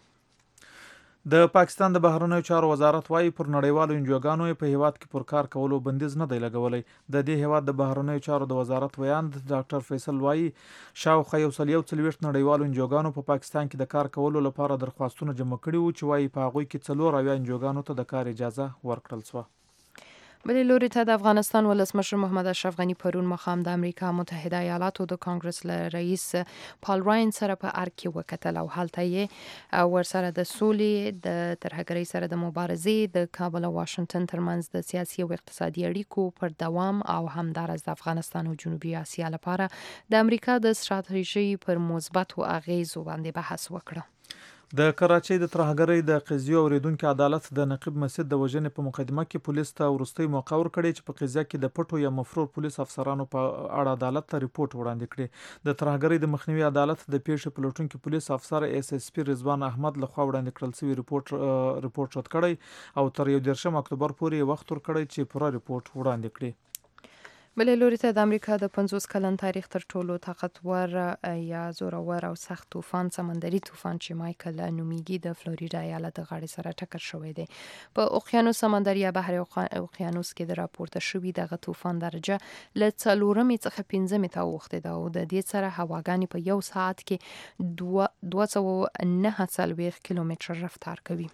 د پاکستان د بهرنیو چارو وزارت وایي پر نړیوالو انجوګانو په هیواد کې پر کار کولو بندیز نه دی لګولی. د دې هیواد د بهرنیو چارو د وزارت ویاند ډاکټر فیصل وایي شاوخوا یو سل یو څلوېښت نړیوالو انجوګانو په پاکستان کې د کار کولو لپاره درخواستونه جمع کړي وو چې وایي په هغوی کې څلور اویا انجوګانو ته د کار اجازه ورکړل شوه. بلې لوري ته د افغانستان ولسمشر محمد اشرف غني پرون مخام د امریکا متحده ایالاتو د کانګرس له رئیس پال راین سره په ارګ کې وکتل او هلته یې ورسره د سولې د ترهګرۍ سره د مبارزې د کابل او واشنگټن ترمنځ د سیاسي او اقتصادي اړیکو پر دوام او همدارس د افغانستان او جنوبي اسیا لپاره د امریکا د ستراتیژۍ پر مثبتو اغیزو باندې بحث وکړ. د کراچۍ د ترهګرۍ د قضیو اوریدونکو عدالت د نقیب مسجد د وژنې په مقدمه کې پولیس ته وروستۍ موقع ورکړې چې په قضیه کې د پټو یا مفرور پولیس افسرانو په اړه عدالت ته ریپورت وړاندې کړي. د ترهګرۍ د مخنیوي عدالت د پیښې پلټونکي پولیس افسر ایس ایس پی رضوان احمد لخوا وړاندې کړل شوی ریپورت ریپورت رد کړی او تر یو دېرشم اکتوبر پورې وخت ورکړی چې پوره ریپورت وړاندې کړي. بلې لوري ته د امریکا د پنځوس کلن تاریخ تر ټولو طاقتور یا زورور او سخت طوفان سمندري طوفان چې مایکل نومیږي د فلوریدا ایالت د غاړې سره ټکر شوی دی. په اوقیانوس سمندر یا بحر اوقیانوس کې د راپورته شوي دغه طوفان درجه له څلورمې څخه پنځمې ته اوښتې ده او د دې سره هواګانې په یو ساعت کې دوه سوه نهه څلوېښت کیلومتره رفتار کوي.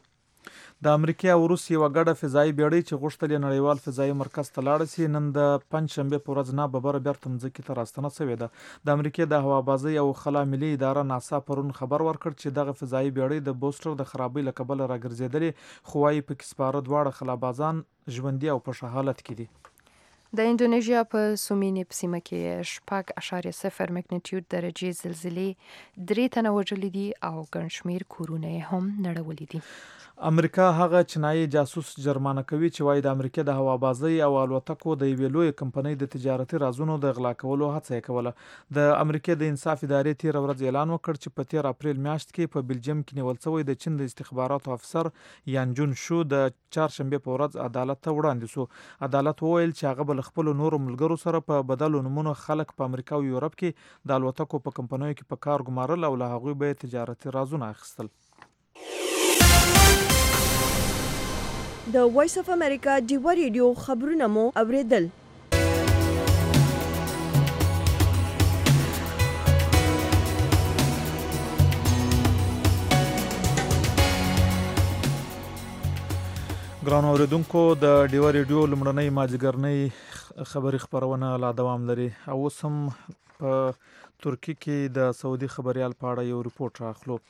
د امریکا او روس یو غړه فضایي بیړۍ چې غوښتل یې نړیوال فضایي مرکز ته لاړه سي نن د پنځشنبه په ورځ ناببره بیرته مځکې ته راستنه شوې ده. د امریکا د هوابازۍ او خلا ملي اداره ناسا پرون خبر ورکړ چې دغه فضایي بیړۍ د بوستر د خرابۍ له کبله راګرځېدلې، خو وايي پکې سپاره دواړه خلابازان ژوندي او په ښه حالت کې دي. د اندونیژیا په سومینې په سیمه کې شپږ اعشاریه صفر مګنیټیوډ درجې زلزلې درې تنه وژلي دي او ګڼ شمېر کورونه یې هم نړولي دي. امریکا هغه چینایي جاسوس جرمانه کوي چې وایي د امریکا د هوابازۍ او الوتکو د یوې لویې کمپنۍ د تجارتي رازونو د غلا کولو هڅه یې کوله. د امریکا د انصاف ادارې تېره ورځ اعلان وکړ چې په تېر اپریل میاشت کې په بلجیم کې نیول شوی د چین د استخباراتو افسر یان جون شو د چهارشنبې په ورځ عدالت ته وړاندې شو. عدالت وویل چې هغه به له خپلو نورو ملګرو سره په بدلو نومونو خلک په امریکا او یورپ کې د الوتکو په کمپنیو کې په کار ګمارل او له هغوی به تجارتي رازونه اخیستل. د وایس اف امریکا ډیوا ریډیو خبرونه مو اوریدل. ګرانو اوریدونکو د ډیوا ریډیو لومړنۍ مازدیګرنۍ خبري خپرونه لا دوام لري او اوس هم په ترکیه کې د سعودي خبريال په اړه یو ریپورت راخلو.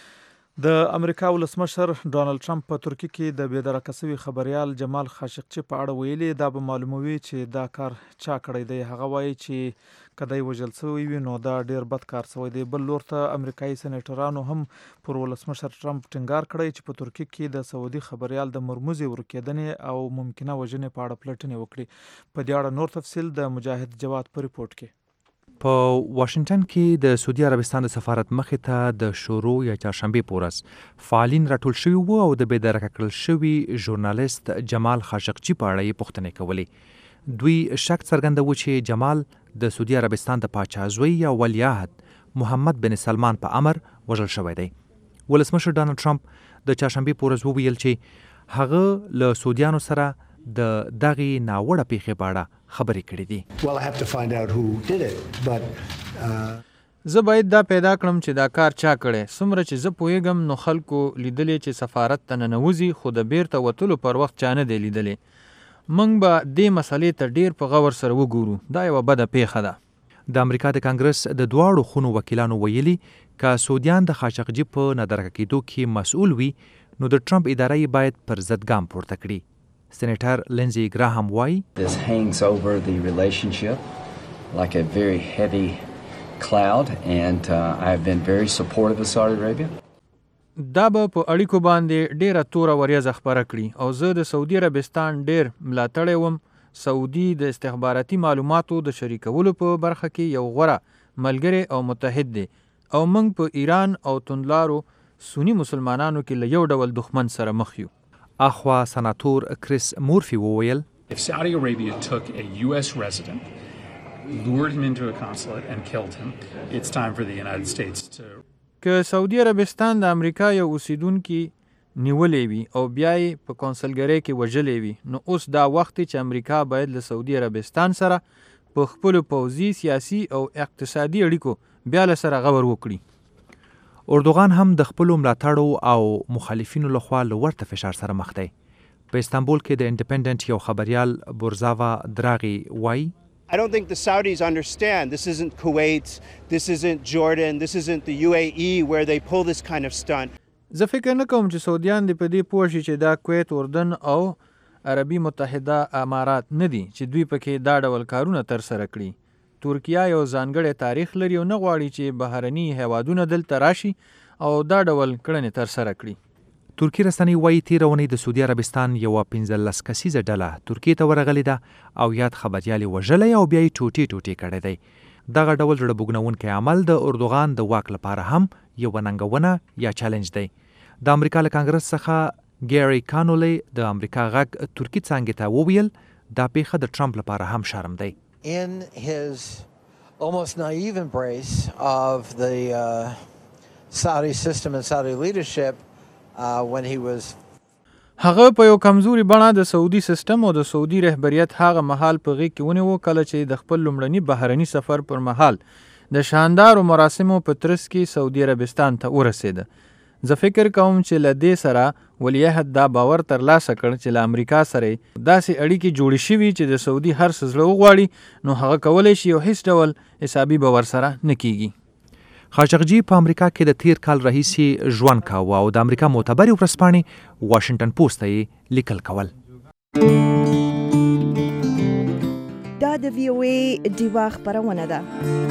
د امریکا ولسمشر ډانلډ ټرمپ په ترکیه کې د بېدرکه شوي خبريال جمال خاشقچي په اړه ویلي دا به معلوموي چې دا کار چا کړی دی. هغه وایي چې که دی وژل شوی وي نو دا ډیر بد کار شوی دی. بل لور ته امریکایي سېنیټرانو هم پر ولسمشر ټرمپ ټینګار کړی چې په ترکیه کې د سعودي خبريال د مرموزې ورکېدنې او ممکنه وژنې په اړه پلټنې وکړي. په دې اړه نور تفصیل د مجاهد جواد په ریپورت کې. په واشنگټن کې د سعودي عربستان د سفارت مخې ته د شروع یا چهارشنبې په ورځ فعالین راټول شوي وو او د بېدرکه کړل شوي ژورنالیست جمال خاشقچي په اړه یې پوښتنې کولې. دوی شک څرګندوي چې جمال د سعودي عربستان د پاچا زوی یا ولیعهد محمد بن سلمان په امر وژل شوی دی. ولسمشر ډانلډ ټرمپ د چهارشنبې په ورځ وویل چې هغه له سعودیانو سره د دغې ناوړه پیښې په اړه خبرې کړې دي. Well, I have to find out who did it, but uh... زه باید دا پیدا کړم چې دا کار چا کړی. څومره چې زه پوهیږم نو خلکو لیدلی چې سفارت ته ننوځي خو د بیرته وتلو پر وخت چا نه دی لیدلی. موږ به دې مسلې ته ډیر په غور سره وګورو. دا یوه بده پیښه ده. د امریکا د کانګرس د دواړو خونو وکیلانو ویلي که سعودیان د خاشقجي په نادرکه کېدو کې مسؤل وي نو د ټرمپ اداره یې باید پر ضد ګام پورته کړي. سېنیټر لینزي ګراهام وایي This hangs over the relationship like a very heavy cloud and uh, I have been very supportive of Saudi Arabia. دا به په اړیکو باندې ډیره توره وریځه خپره کړي او زه د سعودي عربستان ډیر ملاتړی وم. سعودي د استخباراتي معلوماتو د شریکولو په برخه کې یو غوره ملګری او متحد دی او موږ په ایران او توندلارو سنی مسلمانانو کې له یو ډول دښمن سره مخ یو. اخوا سناتور کریس مورفي وویل If Saudi Arabia took a U S resident, lured him into a consulate and killed him, it's time for the United States to که سعودي عربستان د امریکا یو اوسیدونکي نیولې وي او بیا یې په کونسلګرۍ کې وژلې وي نو اوس دا وخت چې امریکا باید له سعودي عربستان سره په خپلو پوځي سیاسي او اقتصادي اړیکو بیا له سره غور وکړي. اردوغان هم د خپلو ملاتړو او مخالفینو لخوا له ورته فشار سره مخ دی. په استانبول کې د انډیپندنت یو خبريال بورزاوا دراغي وایي I don't think the Saudis understand. This isn't Kuwait, this isn't Jordan, this isn't the U A E where they pull this kind of stunt. زه فکر نه کوم چې سعودیان دې په دې پوه شي چې دا کویت، اردن او عربي متحده امارات نه دي چې دوی پکې دا ډول کارونه ترسره کړي. ترکیه یو ځانګړی تاریخ لري او نه غواړي چې بهرني هیوادونه دلته راشي او دا ډول کړنې ترسره کړي. ترکی رسنۍ وایي تېره اونۍ د سعودي عربستان یوه پنځلس کسیزه ډله ترکیې ته ورغلې ده او یاد خبریال یې وژلی او بیا یې ټوټې ټوټې کړی دی. دغه ډول زړه بوږنونکی عمل د اردوغان د واک لپاره هم یوه ننګونه یا چلنج دی. د امریکا له کانګرس څخه ګیری کانولی د امریکا غږ ترکي څانګې ته وویل دا پیښه د ټرمپ لپاره هم شرم دی. In his almost naive embrace of the uh, Saudi system and Saudi leadership uh, when he was هغه په یو کمزوري بڼه د سعودي سیستم او د سعودي رهبریت هغه مهال په غېږ کې ونیو کله چې د خپل لومړني بهرني سفر پر مهال د شاندارو مراسمو په ترڅ کې سعودي عربستان ته ورسېده. زه فکر کوم چې له دې سره ولیعهد دا باور ترلاسه کړ چې له امریکا سره داسې اړیکې جوړې شوي چې د سعودي هر څه زړه وغواړي نو هغه کولی شي او هیڅ ډول حسابي به ورسره نه کیږي. خاشقجي په امریکا کې د تیر کال راهیسې ژوند کاوه او د امریکا معتبرې ورځپاڼې واشنگټن پوسټ ته یې لیکل کول. دا د وی او ای ډیوا خبرونه ده.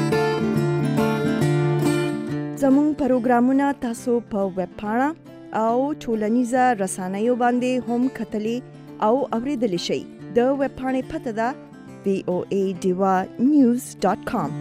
زموږ پروګرامونه تاسو په ویب پاڼه او ټولنیزه رسنیو باندې هم کتلی او اوریدلی شئ. د ویب پاڼې پته ده وی او ای ډیوا نیوز ډاټ کام.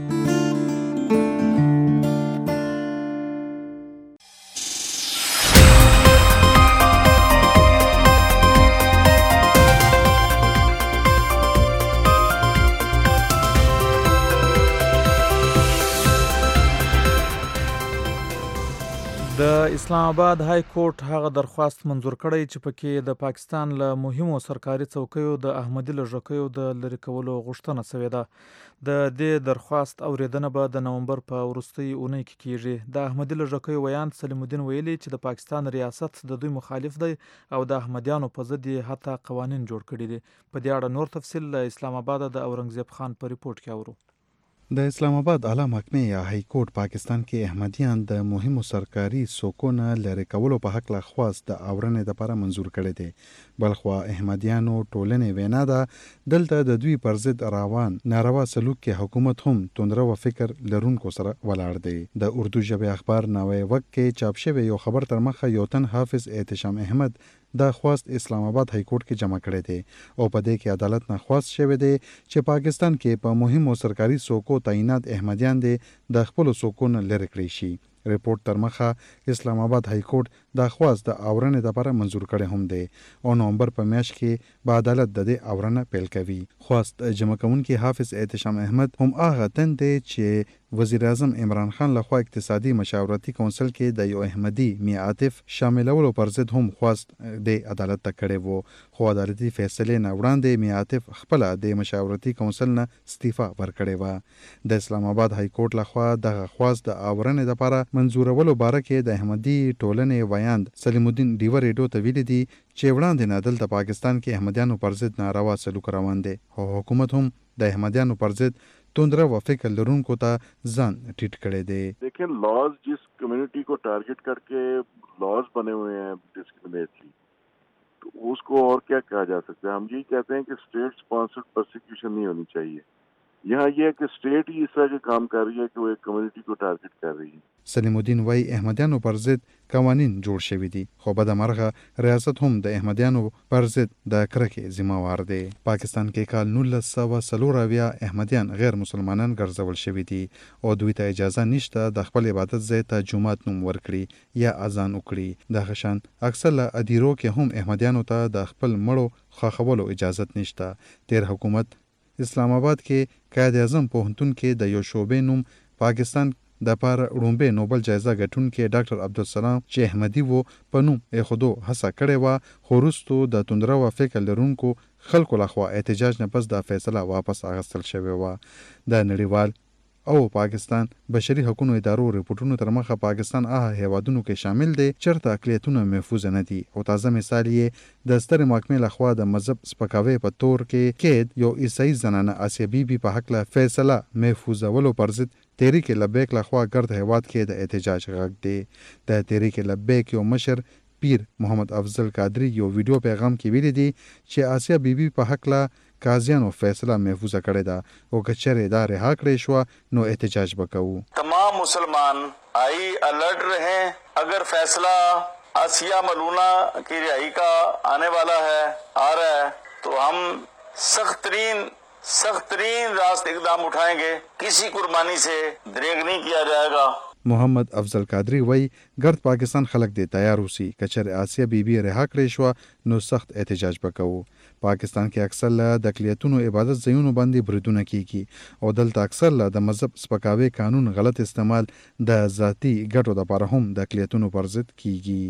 د اسلام آباد های کورټ هغه درخواست منظور کړی چې پکې د پاکستان له مهمو سرکاري څوکیو د احمدي لږکیو د لرې کولو غوښتنه شوې ده. د دې درخواست اوریدنه به د نومبر په وروستۍ اونۍ کې کیږي. د احمدي لږکیو ویاند سلیم الدین ویلي چې د پاکستان ریاست د دوی مخالف دی او د احمدیانو په ضد یې حتی قوانین جوړ کړي دي. په دې اړه نور تفصیل له اسلام آباد د اورنګزیب خان په ریپورت کې اورو. د اسلام آباد اعلی محکمې یا های کورټ پاکستان کې احمدیان د مهمو سرکاري څوکونو لرې کولو په حق له خواست د اورنې لپاره منظور کړی دی. بلخوا احمدیانو ټولنې وینا ده دلته د دوی پر ضد روان ناروا سلوک کې حکومت هم توندرو فکر لرونکو سره ولاړ دی. د اردو ژبې اخبار نوی وخت کې چاپ شوی یو خبر تر مخه یو تن حافظ احتشام احمد دا خواست اسلام آباد های کورټ کې جمع کړی دی او په دې کې عدالت نه خواست شوی دی چې پاکستان کې په مهمو سرکاري څوکو تعینات احمدیان دي د خپل څوکو نه لرې کړی شي. ریپورت تر مخه اسلام آباد های کورټ دا خواست د اورنې لپاره منظور کړی هم دی او نومبر په میاشت کې به عدالت د دې اورنه پیل کوي. خواست جمع کوونکی حافظ احتشام احمد هم هغه تن دی چې وزیر اعظم عمران خان لخوا اقتصادي مشاورتي کونسل کې د یو احمدي میا عاطف شاملولو پر ضد هم خواست د عدالت ته کړی وو خو عدالتي فیصلې نه وړاندې میا عاطف خپل د مشاورتي کونسل نه استعفا ورکړې و. د اسلام آباد های کورټ لخوا دغه خواست د اورنې لپاره منظورولو باره کې د احمدي ټولنې ویاند سلیم الدین ډیوا ریډیو ته ویلي دي چې وړاندې نه دلته پاکستان کې احمدیانو پر ضد ناروا سلوک روان دی او حکومت هم د احمدیانو پر ضد توندرا و فکر لرونکو ته ځان ټیټ کړی دی. لیکن لاز جس کمیونٹی کو ٹارگٹ کر کے لاز بنے ہوئے ہیں ڈسکریمنیٹری تو اس کو اور کیا کہا جا سکتا ہے. ہم یہی کہتے ہیں کہ اسٹیٹ اسپانسرڈ پرسیکیوشن نہیں ہونی چاہیے. یہاں یہ ہے کہ اسٹیٹ ہی اس طرح کے کام کر رہی ہے کہ وہ ایک کمیونٹی کو ٹارگٹ کر رہی ہے. سلیم الدین وای احمدیانو پر ضد قوانین جوړ شوي دي خو بدمرغه ریاست هم د احمدیانو پر ضد د کرکې ذمہوار دی. پاکستان کې کال نولس سوه څلور اویا احمدیان غیر مسلمانان ګرځول شوي دي او دوی ته اجازه نشته د خپل عبادت ځای ته جومات نوم ورکړي یا اذان وکړي. د غشان اکثر له ادیرو کې هم احمدیانو ته د خپل مړو خاخولو اجازه نشته. تیر حکومت اسلام آباد کې قائد اعظم پوهنتون کې د یو شعبې نوم پاکستان د پار رومبه نوبل جایزه ګټونکي ډاکټر عبدالسلام چې احمدي وو په نوم یې خودو هڅه کړې وه خو وروستو د توندره و فکر لرونکو خلکو لخوا احتجاج نه پس دا فیصله واپس اخیستل شوې وه. د نړیوال او پاکستان بشري حقوقو ادارو ریپورتونو تر مخه پاکستان هغه هیوادونو کې شامل دی چیرته اقلیتونه محفوظ نه دي او تازه مثال یې د ستر محکمې لخوا د مذهب سپکاوي په تور کې کې یو عیسائی زنانه آسیا بیبي په حق له فیصله محفوظولو پر ضد تحریک لبیک لخوا ګرد هیواد کې د احتجاج غږ دی. د تحریک لبیک یو مشر پیر محمد افضل قادری یو ویډیو پیغام کې ویلي دی چې آسیا بیبي په حق له قاضیانو فیصله محفوظه کړې ده او که چیرې دا رها کړې شوه نو احتجاج به کوو. تمام مسلمان آئی الرٹ رہے اگر فیصلہ آسیہ ملونہ کی رہائی کا آنے والا ہے آ رہا ہے تو ہم سخت ترین سخت ترین راست اقدام اٹھائیں گے. کسی قربانی سے دریغ نہیں کیا جائے گا. محمد افضل قادری وای ګرد پاکستان خلک دې تیار اوسي کچر آسیا بیبي رها کړې شو نو سخت احتجاج وکاو. پاکستان کې اکثر له د اقلیتونو عبادت ځایونو باندې بریدونه کیږي او دلته اکثر له د مذهب سپکاوي قانون غلط استعمال د ذاتی ګټو لپاره هم د اقلیتونو پر ضد کیږي.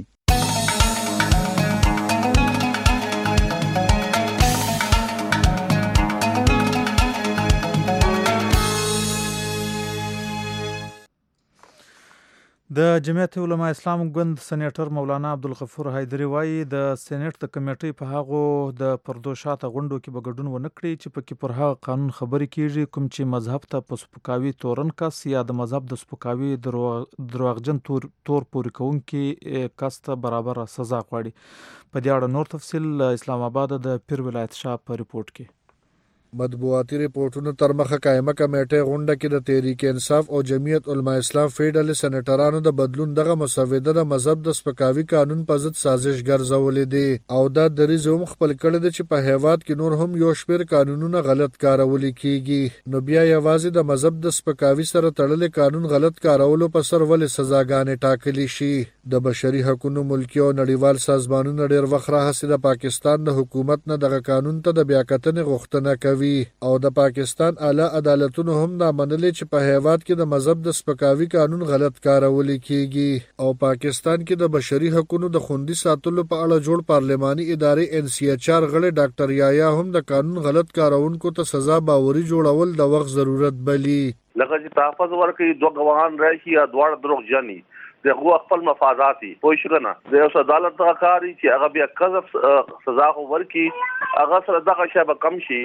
د جمعیت علماء اسلام ګوند سېنیټر مولانا عبدالغفور حیدري وایي د سېنیټ د کمیټې په هغو د پردو شاته غونډو کې به ګډون ونه کړي چې پکې پر هغه قانون خبرې کیږي کوم چې مذهب ته په سپکاوي تورن کس یا د مذهب د سپکاوي دروغجن تور تور پورې کوونکي کس ته برابر سزا غواړي. په دې اړه نور تفصیل اسلام آباد د پیر ولایت شاه په ریپورت کې. مطبوعاتي ریپورټونو تر مخه قائمه کمیټه غونډه کې د تحریک انصاف او جمعیت علماء اسلام فیډرال سېنیټرانو د بدلون دغه مسوده د مذهب د سپکاوي قانون په ضد سازش ګرځولې دي او دا دریځ هم خپل کړی دی چې په هیواد کې نور هم یو شمېر قانونونه غلط کارول کیږي. نو بیا یوازې د مذهب د سپکاوي سره تړلې قانون غلط کارولو په سر ولې سزاګانې ټاکلي شي؟ د بشري حقوقو ملکي او نړیوال سازمانونو ډېر وخت راهیسې د پاکستان د حکومت نه دغه قانون ته د بیاکتنې غوښتنه کوي او د پاکستان اعلی عدالتونو هم دا منلې چې په هیواد کې د مذهب د سپکاوي قانون غلط کارول کیږي او پاکستان کې د بشري حقوقو د خوندي ساتلو په اړه جوړ پارلماني ادارې ان سی ایچ آر غړي ډاکټر یایا هم د قانون غلط کارونکو ته سزا باوري جوړول د وخت ضرورت بلی. لکه چې تحفظ ورکړي دوه غواهان راشي یا دواړه دروغجن دغه خپل مفاداتي پوه شو کنه د اوس عدالت څخه کاری چې هغه بیا قذف سزا ورکړي هغه سره دغه شی به کم شي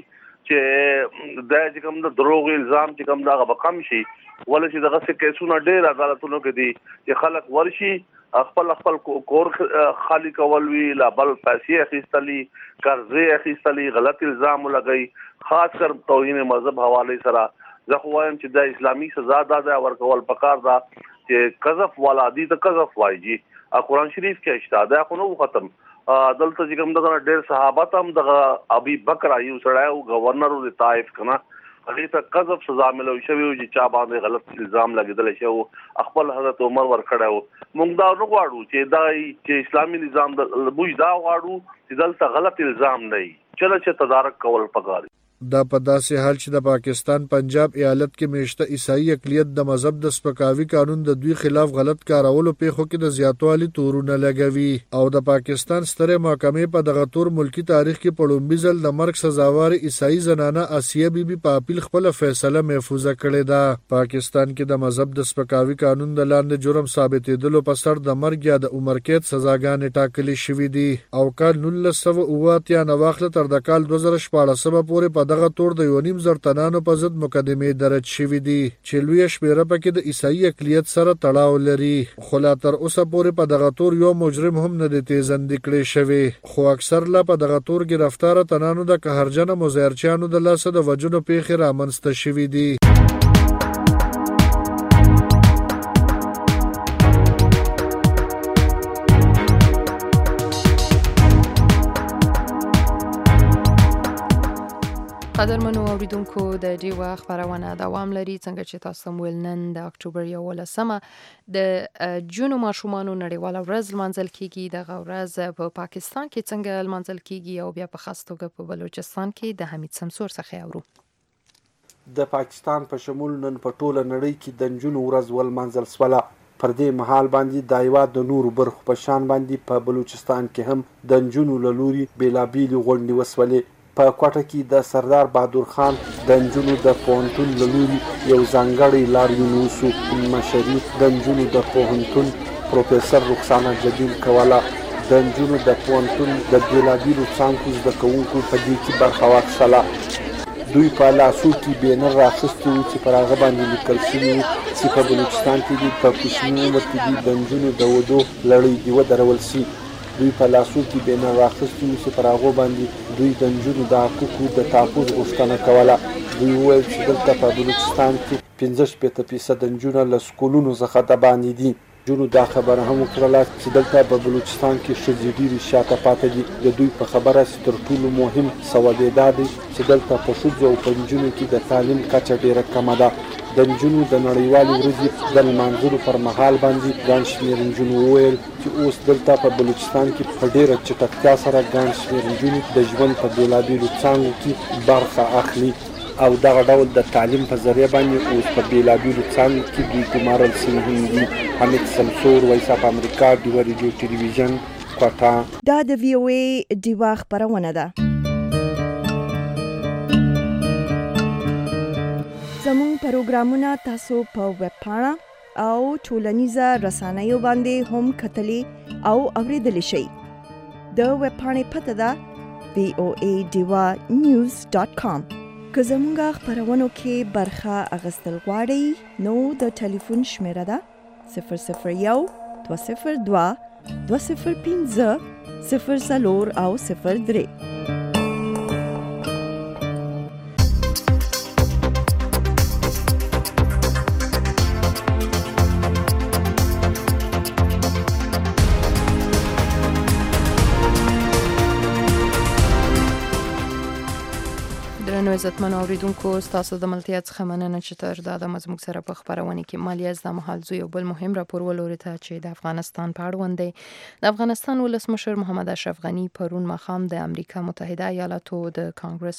چې د چې کوم د دروغ الزام چې کوم دا به کم شي ولې چې دغه څه کیسونه ډېر عدالتونو کې دي چې خلک ورشي خپل خپل کور خالی کول وی لا بل پیسې اخیستلی قرضې اخیستلی غلط الزام لګئی خاص کر توهین مذهب حواله سره زه خو وایم چې د اسلامي سزا دا ورکول پکار دا چې قذف والا دي ته قذف وایي قرآن شریف کې اشتاد ده خو نو ختم دلته چې کوم دغه ډېر صحابه هم دغه ابي بکر ایو سړی او گورنر د طائف کنه هغه ته قذف سزا ملو شوی چې چا باندې غلط الزام لګیدل شو خپل حضرت عمر ور کړو موږ دا نه غواړو چې دا چې اسلامي نظام د بوج دا غواړو چې دلته غلط الزام نه وي چله چې تدارک کول پکاري. دا په داسې حال چې د پاکستان پنجاب ایالت کې میشته عیسائی اقلیت د مذهب د سپکاوي قانون د دوی خلاف غلط کارولو پیښو کې د زیاتوالي تورونه لګوي او د پاکستان ستره محکمې په دغه تور ملکی تاریخ کې په لومړي ځل د مرګ سزاوار عیسائی زنانه آسیه بیبي په اپیل خپل فیصله محفوظه کړې ده. پاکستان کې د مذهب د سپکاوي قانون د لاندې جرم ثابتېدلو په سر د مرګ یا د عمر قید سزاګانې ټاکلې شوې دي او کال نولس سوه اوه اتیا نه واخله تر د کال دوه زره شپاړسمه پورې په دغه تور د یو نیم زر تنانو په ضد مقدمې درج شوې دي چې لویه شمېره پکې د عیسائی اقلیت سره تړاو لري خو لا تر اوسه پورې په دغه تور یو مجرم هم نه دی تیزندې کړی شوی خو اکثر لا په دغه تور ګرفتاره تنانو د قهرجنه مظاهرچیانو د لاسه د وجنو پیښې رامنځته شوې دي. قدرمنو اوریدونکو د دې وخت خبرونه دوام لري څنګه چې تاسو مول نن د اکتوبر یولسمه د جنو ماشومانو نړیواله ورځ لمانځل کیږي. دغه ورځ په پاکستان کې څنګه لمانځل کیږي او بیا په خاص توګه په بلوچستان کې د حمید سمسور څخه اورو. د پاکستان په شمول نن په ټوله نړۍ کې د جنو ورځ ولمانځل سوله. پر دې مهال باندې د هیواد د نورو برخو په شان باندې په بلوچستان کې هم د جنو له لوري بیلابیلې غونډې وسولې. په کوټه کې د سردار بهادر خان د نجونو د پوهنتون له لوري یو ځانګړی لاریون وشو. مشري د نجونو د پوهنتون پروفیسر رخسانه جلیل کوله د نجونو د پوهنتون د بېلابېلو څانګو زده کوونکو په دې کې برخه واخیستله. دوی په لاسو کې بینر راخیستي وو چې پر هغه باندې لیکل شوي وو چې په بلوچستان کې دي په کوچني عمر کې دي د نجونو د ودو لړۍ دې ودرول شي. دوی په لاسو کې بینر راخیستي وو چې پر هغو باندې دوی د نجونو د حقوقو د تحفظ غوښتنه کوله. دوی وویل چې دلته په بلوچستان کې پنځه شپېته فیصده نجونه له سکولونو څخه د باندې دي. نجونو دا خبره هم وکړله چې دلته په بلوچستان کې ښځې ډېرې شاته پاتې دي. د دوی په خبره چې تر ټولو مهم سوال یې دا دی چې دلته په ښځو او په نجونو کې د تعلیم کچه ډېره کمه ده. د نجونو د نړیوالې ورځې د لمانځلو پر مهال باندې ګڼ شمېر نجونو وویل چې اوس دلته په بلوچستان کې په ډېره چټکتیا سره ګڼ شمېر نجونې د ژوند په بېلابېلو څانګو کې برخه اخلي او دغه ډول د تعلیم په ذریعه باندې اوس په بېلابېلو څانګو کې دوی ګمارل شوي هم دي. حمید سمسور، وایس اف امریکا، ډیوه ریډیو ټلویزیون، کوټه. دا د وی او ای ډیوه خپرونه ده. زموږ پروګرامونه تاسو په ویب پاڼه او ټولنیزه رسنیو باندې هم کتلی او اوریدلی شئ. د ویبپاڼې پته ده وی او ای ډیوا نیوز ډاټ کام. که زمونږ خپرونو کې برخه اخیستل غواړئ نو د ټلیفون شمیره ده صفر صفر یو دوه صفر دوه دوه صفر پنځه صفر څلور او صفر درې. عزتمن اوریدونکو ستاسو د ملتیا څخه مننه چې تر دا د مزموږ سره په خبرونه کې مالیاز د محل زو یو بل مهم راپور ولوري ته چې د افغانستان په اړوند دی. د افغانستان ولسمشر محمد اشرف غنی پرون مخام د امریکا متحده ایالاتو د کانګرس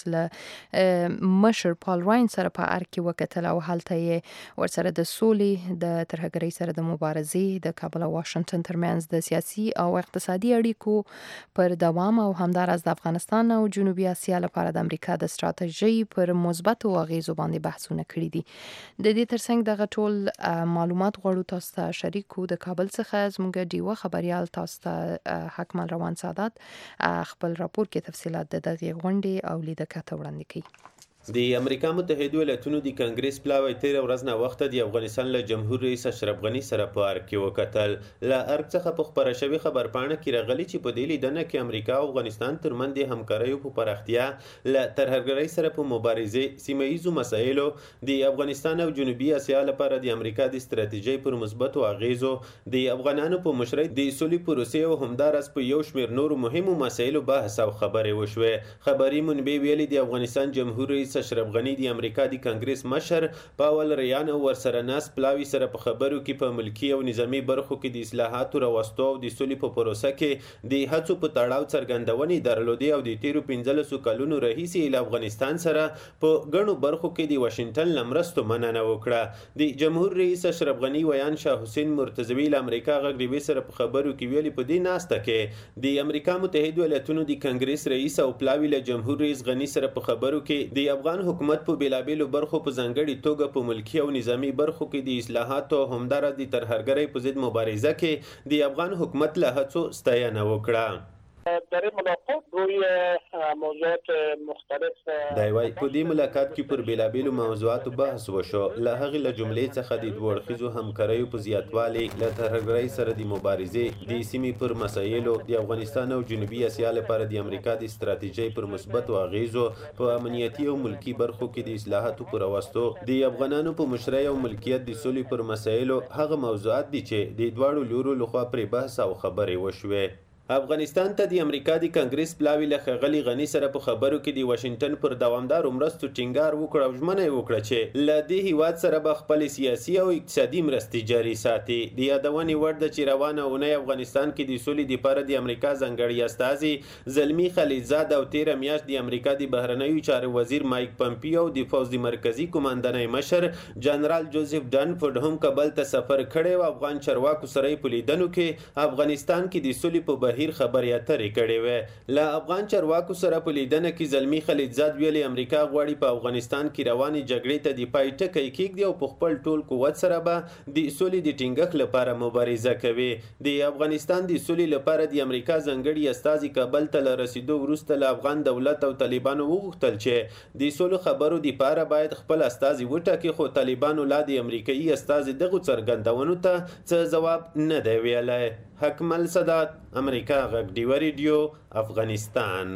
له مشر پال راین سره په اړه کې وکتل او هلته یې ورسره د سولې د ترهګرۍ سره د مبارزې د کابل او واشنگټن ترمنځ د سیاسي او اقتصادي اړیکو پر دوام او همدارس د افغانستان او جنوبي اسیا لپاره د امریکا د ستراتیژي پر مثبتو اغیزو باندې بحثونه کړي دي. د دې ترڅنګ دغه ټول معلومات غواړو تاسو ته شریکو. د کابل څخه زموږ ډیوه خبريال تاسو ته حکمل روان سعادت خپل راپور کې تفصيلات د دغه غونډې او لیدکته وړاندې کوي. د امریکا متحده ایالاتونو د کانګرس پلاوی تیر ورځ نه وخت د افغانستان له جمهور رئیس اشرف غنی سره په اړه کې وکتل. له ارګ څخه په خبره شوی خبرپاڼه کې راغلي چې په دې لیدنه کې امریکا او افغانستان ترمنځ د همکاریو په پراختیا له ترهګرۍ سره په مبارزې سیمه ییزو مسایلو د افغانستان او جنوبي اسیا لپاره د امریکا د ستراتیژۍ پر مثبتو اغیزو د افغانانو په مشرۍ د سولې پروسې او همدارس په یو شمېر نورو مهمو مسایلو بحث او خبرې وشوې. خبري منبع ویلي د افغانستان جمهور رئیس اشرف غنی د امریکا د کانګرس مشر پاول ریان او ورسره ناس پلاوی سره په خبرو کې په ملکی او نظامی برخو کې د اصلاحاتو راوستو او د سولې په پروسه کې د هڅو په تړاو څرګندونې درلودې او د تیرو پنځلسو کلونو راهیسې له افغانستان سره په ګڼو برخو کې د واشنگټن له مرستو مننه وکړه. د جمهور رئیس اشرف غنی ویان شاه حسین مرتضوی له امریکا غږ ډیوي سره په خبرو کې ویلي په دې ناسته کې د امریکا متحده ایالاتونو د کانګرس رئیس او پلاوی له جمهور رئیس غنی سره په خبرو کې د افغان حکومت په بیلابیلو برخو په ځانګړي توګه په ملکی او نظامی برخو کې د اصلاحاتو همدارس د ترهګرۍ په ضد مبارزه کې د افغان حکومت له هڅو ستاینه وکړه. در این ملاقات روی موضوعات مختلف دی وای په دې ملاقات کې پر بیلابیلو موضوعاتو بحث وشو. له هغې له جملې څخه د دوه اړخیزو همکاریو په زیاتوالي، له ترهګرۍ سره د مبارزې، د سیمې پر مسایلو، د افغانستان او جنوبي اسیا لپاره د امریکا د ستراتیژۍ پر مثبتو اغیزو، په امنیتي او ملکی برخو کې د اصلاحاتو پر راوستو، د افغانانو په مشرۍ او ملکیت د سولې پر مسایلو هغه موضوعات دي چې د دواړو لورو لخوا پرې بحث او خبرې وشوې. افغانستان ته د امریکا د کانګرس پلاوی له ښاغلي غني سره په خبرو کې د واشنگټن پر دوامدارو مرستو ټینګار وکړ او ژمنه یې وکړه چې له دې هیواد سره به خپلې سیاسي او اقتصادي مرستې جاري ساتي. د یادونې وړ ده چې روانه اونۍ افغانستان کې د سولې دپاره د امریکا ځانګړي استازي زلمي خلیلزاد او تېره میاشت د امریکا د بهرنیو چارو وزیر مایک پمپیو او د پوځ د مرکزي قوماندانۍ مشر جنرال جوزف ډانفورډ هم کابل ته سفر کړی و. افغان چارواکو سره یې په لیدنو کې افغانستان کې د سولې په بهیر خبرې اترې کړې وې. له افغان چارواکو سره په لیدنه کې زلمي خلیلزاد ویلي امریکا غواړي په افغانستان کې روانې جګړې ته د پای ټکی کېږدي او په خپل ټول قوت سره به د سولې د ټینګښت لپاره مبارزه کوي. د افغانستان د سولې لپاره د امریکا ځانګړي استازي کابل ته له رسیدو وروسته له افغان دولت او طالبانو وغوښتل چې د سولو خبرو دپاره باید خپل استازي وټاکي، خو طالبانو لا د امریکایي استازي دغو څرګندونو ته څه ځواب نه دی ویلی. حکمل سادات، امریکا غږ ډیوه ریډیو، افغانستان.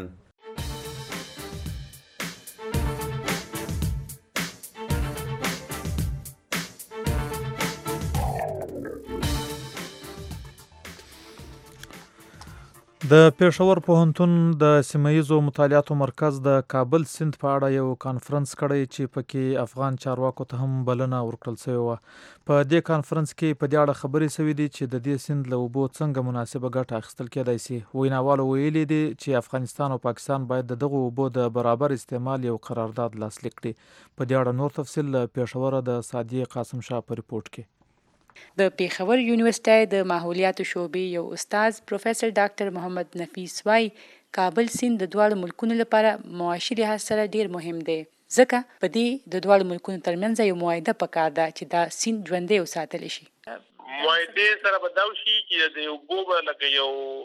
د پېښور پوهنتون د سیمهییزو مطالعاتو مرکز د کابل سیند په اړه یو کانفرنس کړی چې پکې افغان چارواکو ته هم بلنه ورکړل شوې وه. په دې کانفرنس کې په دې اړه خبرې شوې دي چې د دې سیند له اوبو څنګه مناسبه ګټه اخیستل کېدای شي. ویناوالو ویلي دي چې افغانستان او پاکستان باید د دغو اوبو د برابر استعمال یو قرارداد لاسلیک کړي. په دې اړه نور تفصیل له پېښوره د سعدیې قاسم شاه په ریپورټ کې. د پیښور یونیورسيټۍ د ماحولیاتو شعبې یو استاد پروفیسور ډاکټر محمد نفیس وای کابل سیند د دواړو ملکونو لپاره معاشي لحاظ سره ډیر مهم دی. ځکه په دې د دواړو ملکونو ترمنځ یو معاهده پکار ده چې دا سیند ژوندی وساتل شي. معاهده سره به دا وشي چې د یو ګوبه لکه یو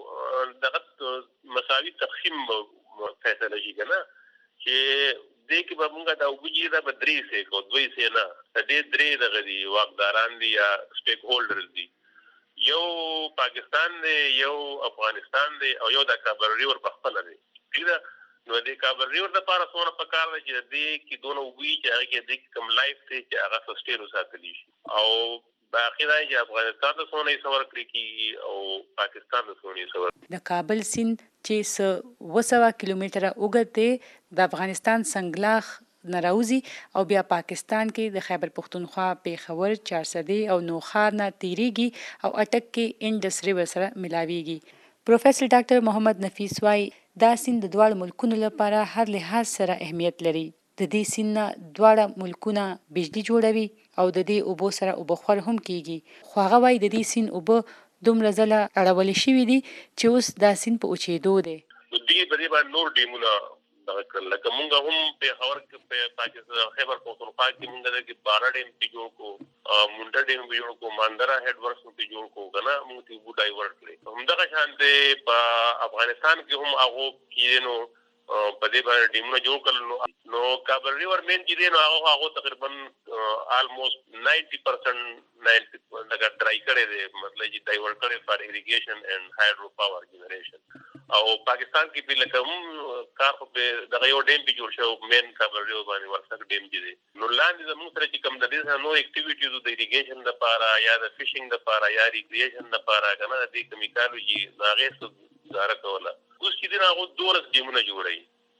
دغه مساوي تقسیم فیصله شي که نه چې دې کې به مونږ دا وګورو دا به درې سې کو دوی سې نه دې درې دغه دي واکداران دي یا سټیک هولډرز دي، یو پاکستان دی، یو افغانستان دی او یو د کابل ریور په خپل دی. نو د کابل ریور لپاره څونه پکار دی چې دې کې دونه وګوري چې هغه کې د کم لایف دی چې هغه سسټین وساتلی شي او باقي دا چې افغانستان د څونه یې سور کړی کی او پاکستان د څونه یې سور. د کابل سیند چې څه وسوه کیلومتره اوږد دی د افغانستان سنگلاخ نه راوځي او بیا پاکستان کې د خیبر پختونخوا، پیښور، چارسدې او نوخار نه تیریږي او اټک کې انډس ریور سره ملاویږي. پروفیسر ډاکټر محمد نفیس وايي دا سیند د دواړو ملکونو لپاره هر لحاظ سره اهمیت لري. د دې سیند نه دواړه ملکونه بجلی جوړوي او د دې اوبو سره اوبخور هم کیږي. خو هغه وايي د دې سیند اوبه دومره ځله اړولې شوي دي چې اوس دا سیند په اوچېدو دی. دې په دې باندې نور ډیمونه لکه مونږ هم په خبر کې په پاکستان خیبر پختونخوا کې مونږ د بارا ډیم په جوړ کو، مونډا ډیم په جوړ کو، ماندرا هډ ورکس په جوړ کو کنه مونږ ته وو ډایورټ کړی. همدغه شان دی په افغانستان کې هم هغه کینو په دې باندې ډیمونه جوړ کړل. نو کابل ریور مین چې دی نو هغه هغه تقریبا آلموست نائنٹی پرسنٹ نائنٹی لګا ډرای کړی دی، مطلب چې ډایورټ کړی فار اریګیشن اینڈ هایډرو پاور جنریشن. او پاکستان کې به لکه هم کار په دغه یو ډیم به جوړ شو مین کابل ریور باندې ورسره ډیم دی. نو لاندې زموږ سره چې کوم د دې نو اکټیویټیز د اریګیشن لپاره یا د فشینګ لپاره یا ریکرییشن لپاره کنه د کیمیکالوجي هغه څه ځاره کوله. اوس چې دی هغه دولس ډیمونه جوړي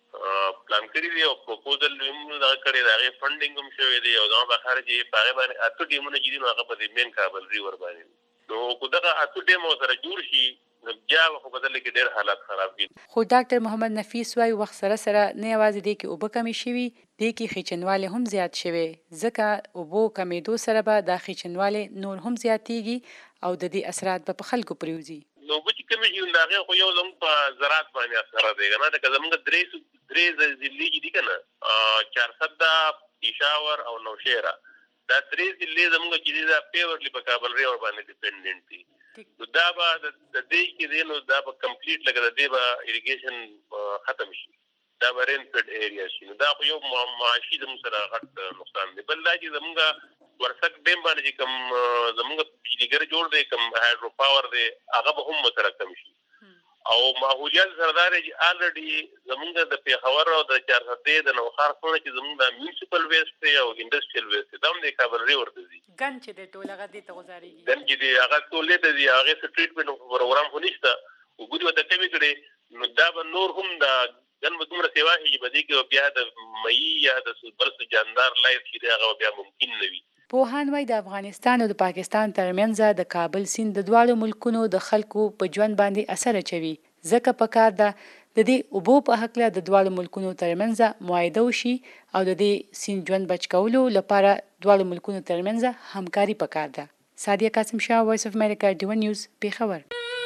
پلان کړی دی او پروپوزل هم دا کړی دی، هغه فنډینګ هم شوی دی او دا به خارجي هغه باندې اته ډیمونه چې دی نو هغه په مین کابل ریور باندې. نو کو دغه اته ډیمو سره جوړ شي بیا خو بدل کې ډېر حالات خراب دي. خو ډاکټر محمد نفیس وايي وخت سره سره نه یوازې دی کې اوبه کمې شوي، دی کې خېچنواله هم زیات شوی، ځکه اوبو کمېدو سره به دا خېچنواله نور هم زیاتېږي او د دې اثرات به په خلکو پریوزي. نو چې کومې یو هغه خو یو زموږ په زراعت باندې اثر دی کنه، دا زموږ درې درې ضلعې دي کنه، چارسده، پېښور او نوشهره. دا درې ضلعې زموږ چې دا پیورلی په کابل ریور باندې ډیپندنت دي. دا به د دې کې دی نو دا به کمپلیټ لګا د دې به اریګیشن ختم شي، دا به رینفډ ایریا شي. نو دا خو یو معاشي زموږ سره غټ نقصان دی. بل دا چې زموږ ورسک ډیم باندې چې کوم زموږ بجلیګر جوړ دی، کوم هایډرو پاور دی، هغه به هم سره کم شي. او ماحولیات سردار چې الریډي زموږ د پیښور او د چارسدې د نوخار څخه چې زموږ د میونسپل ویسټ او انډستریال ویسټ دا هم د کابل ریور ته دي. ګن چې د ټوله غدي ته گزاريږي، ګن چې دی هغه ټوله ته دی، هغه ټریټمنټ پروګرام خو نشته. وګورئ وته کوي کړي نو دا به نور هم د ګن متمره سیوا هي بده کې بیا د مئی یا د برس جاندار لایف چې هغه بیا ممکن نه وي. پوهان وايي د افغانستان او د پاکستان ترمنځ د کابل سیند د دواړو ملکونو د خلکو په ژوند باندې اثر اچوي، ځکه پکار ده د دې اوبو په هکله د دواړو ملکونو ترمنځ معاهده وشي او د دې سیند ژوند بچ کولو لپاره دواړو ملکونو ترمنځ همکاري پکار ده. سادیه قاسم شاه، وایس اف امریکا، ډیون نیوز، پیښور.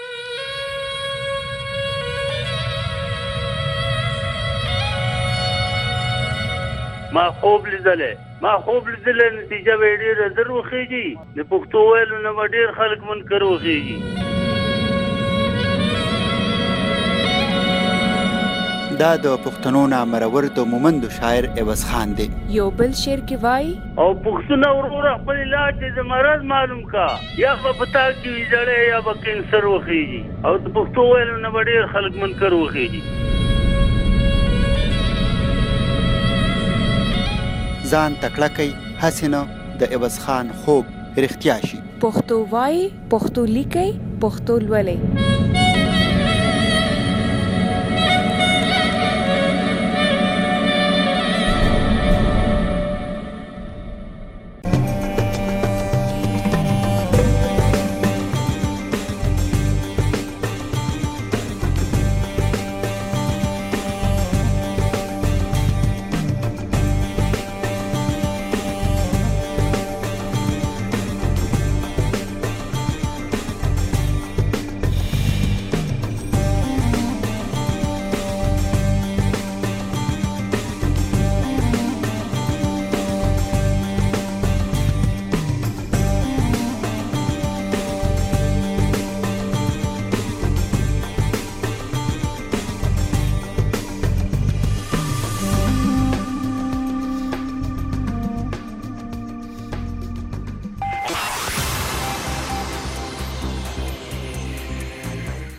ما خوب لیدلې ما خوب لیدلې نتیجه به ډېره در وخیږي، د پښتو ویلو نه به ډېر خلک منکر وخیږي. دا د پښتنو نامرور د مومندو شاعر عوض خان دی. یو بل شعر کې وایي او پښتون ورور خپل علاج د مرض معلوم کا، یا په پتا کې ویځړې یا به کینسر وخیږي او د پښتو ویلو نه به ډېر خلک منکر وخیږي. ځان تکړه کوي هسې نه د عوض خان خوب رښتیا شي. پښتو وایي، پښتو لیکي، پښتو لولي.